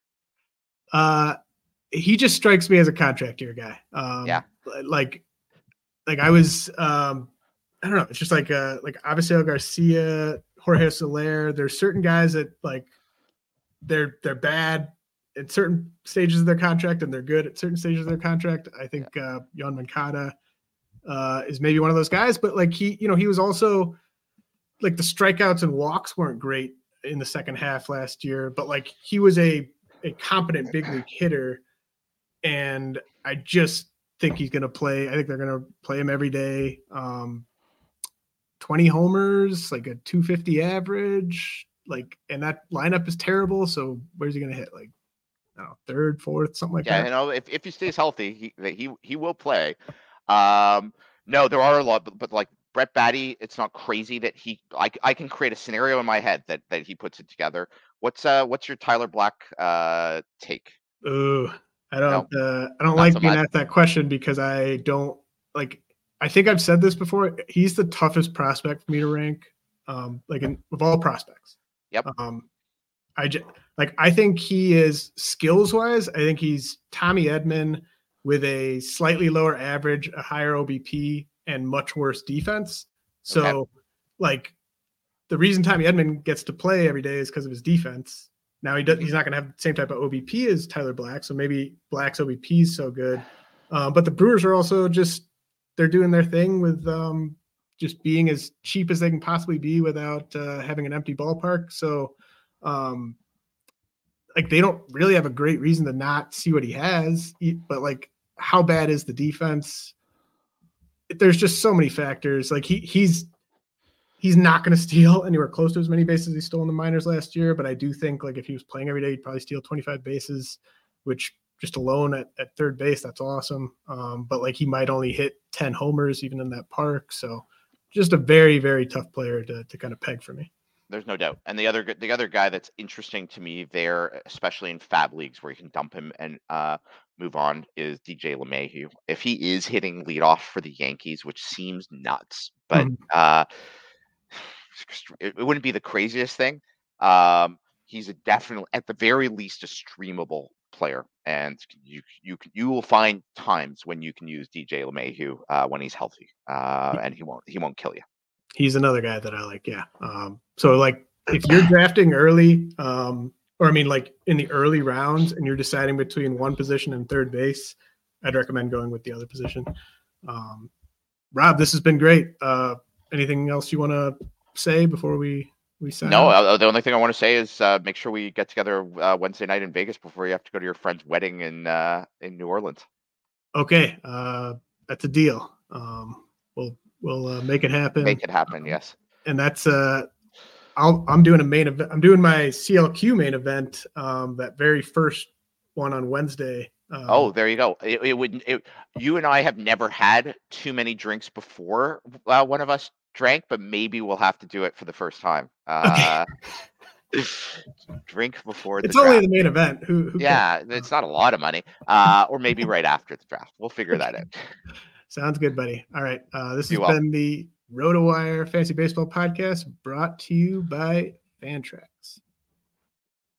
Uh, he just strikes me as a contract year guy. Um, Yeah. Like, like I was, um, I don't know. It's just like, uh, like Avisail Garcia, Jorge Soler. There's certain guys that like, they're, they're bad at certain stages of their contract and they're good at certain stages of their contract. I think, uh, Yoan Moncada, uh, is maybe one of those guys, but like he, you know, he was also like the strikeouts and walks weren't great in the second half last year, but like he was a, a competent big league hitter. And I just think he's going to play. I think they're going to play him every day. Um, twenty homers, like a two fifty average, like, and that lineup is terrible. So where's he going to hit? Like, I don't know, third, fourth, something like Yeah, that. you know, if, if he stays healthy, he that he he will play. Um, no, there are a lot, but, but like Brett Batty, it's not crazy that he. I I can create a scenario in my head that that he puts it together. What's uh what's your Tyler Black uh take? Ooh, I don't, No, uh, I don't not like so being much. asked that question because I don't like, I think I've said this before. He's the toughest prospect for me to rank. Um, like in, of all prospects. Yep. Um, I just like, I think he is skills wise. I think he's Tommy Edman with a slightly lower average, a higher O B P and much worse defense. So Okay. like the reason Tommy Edman gets to play every day is because of his defense. Now he does, he's not going to have the same type of O B P as Tyler Black. So maybe Black's O B P is so good. Uh, but the Brewers are also just, they're doing their thing with um, just being as cheap as they can possibly be without uh, having an empty ballpark. So um, like they don't really have a great reason to not see what he has, but like how bad is the defense? There's just so many factors. Like he he's, He's not going to steal anywhere close to as many bases he stole in the minors last year, but I do think like if he was playing every day, he'd probably steal twenty-five bases, which just alone at, at third base, that's awesome. Um, but like he might only hit ten homers even in that park. So just a very, very tough player to to kind of peg for me. There's no doubt. And the other g- the other guy that's interesting to me there, especially in fab leagues where you can dump him and uh, move on, is D J LeMahieu. If he is hitting leadoff for the Yankees, which seems nuts, but Mhm. uh, it, it wouldn't be the craziest thing. Um, he's a definitely, at the very least, a streamable player, and you you can- you will find times when you can use D J LeMahieu uh, when he's healthy, uh, and he won't he won't kill you. He's another guy that I like. Yeah. Um, so like if you're drafting early, um, or I mean like in the early rounds and you're deciding between one position and third base, I'd recommend going with the other position. Um, Rob, this has been great. Uh, anything else you want to say before we we sign No, off? uh, the only thing I want to say is uh, make sure we get together uh, Wednesday night in Vegas before you have to go to your friend's wedding in uh, in New Orleans. Okay, uh, that's a deal. Um, we'll we'll uh, make it happen. Make it happen, yes. And that's uh, I'll, I'm doing a main event. I'm doing my C L Q main event. Um, that very first one on Wednesday. Um, Oh, there you go. It, it would. It, you and I have never had too many drinks before. Uh, one of us drank, but maybe we'll have to do it for the first time. Uh, drink before the it's only draft. the main event. Who? who Yeah, cares? it's not a lot of money. Uh, or maybe right after the draft. We'll figure that out. Sounds good, buddy. All right. Uh, this Be has well. been the RotoWire Fantasy Baseball Podcast brought to you by Fantrax.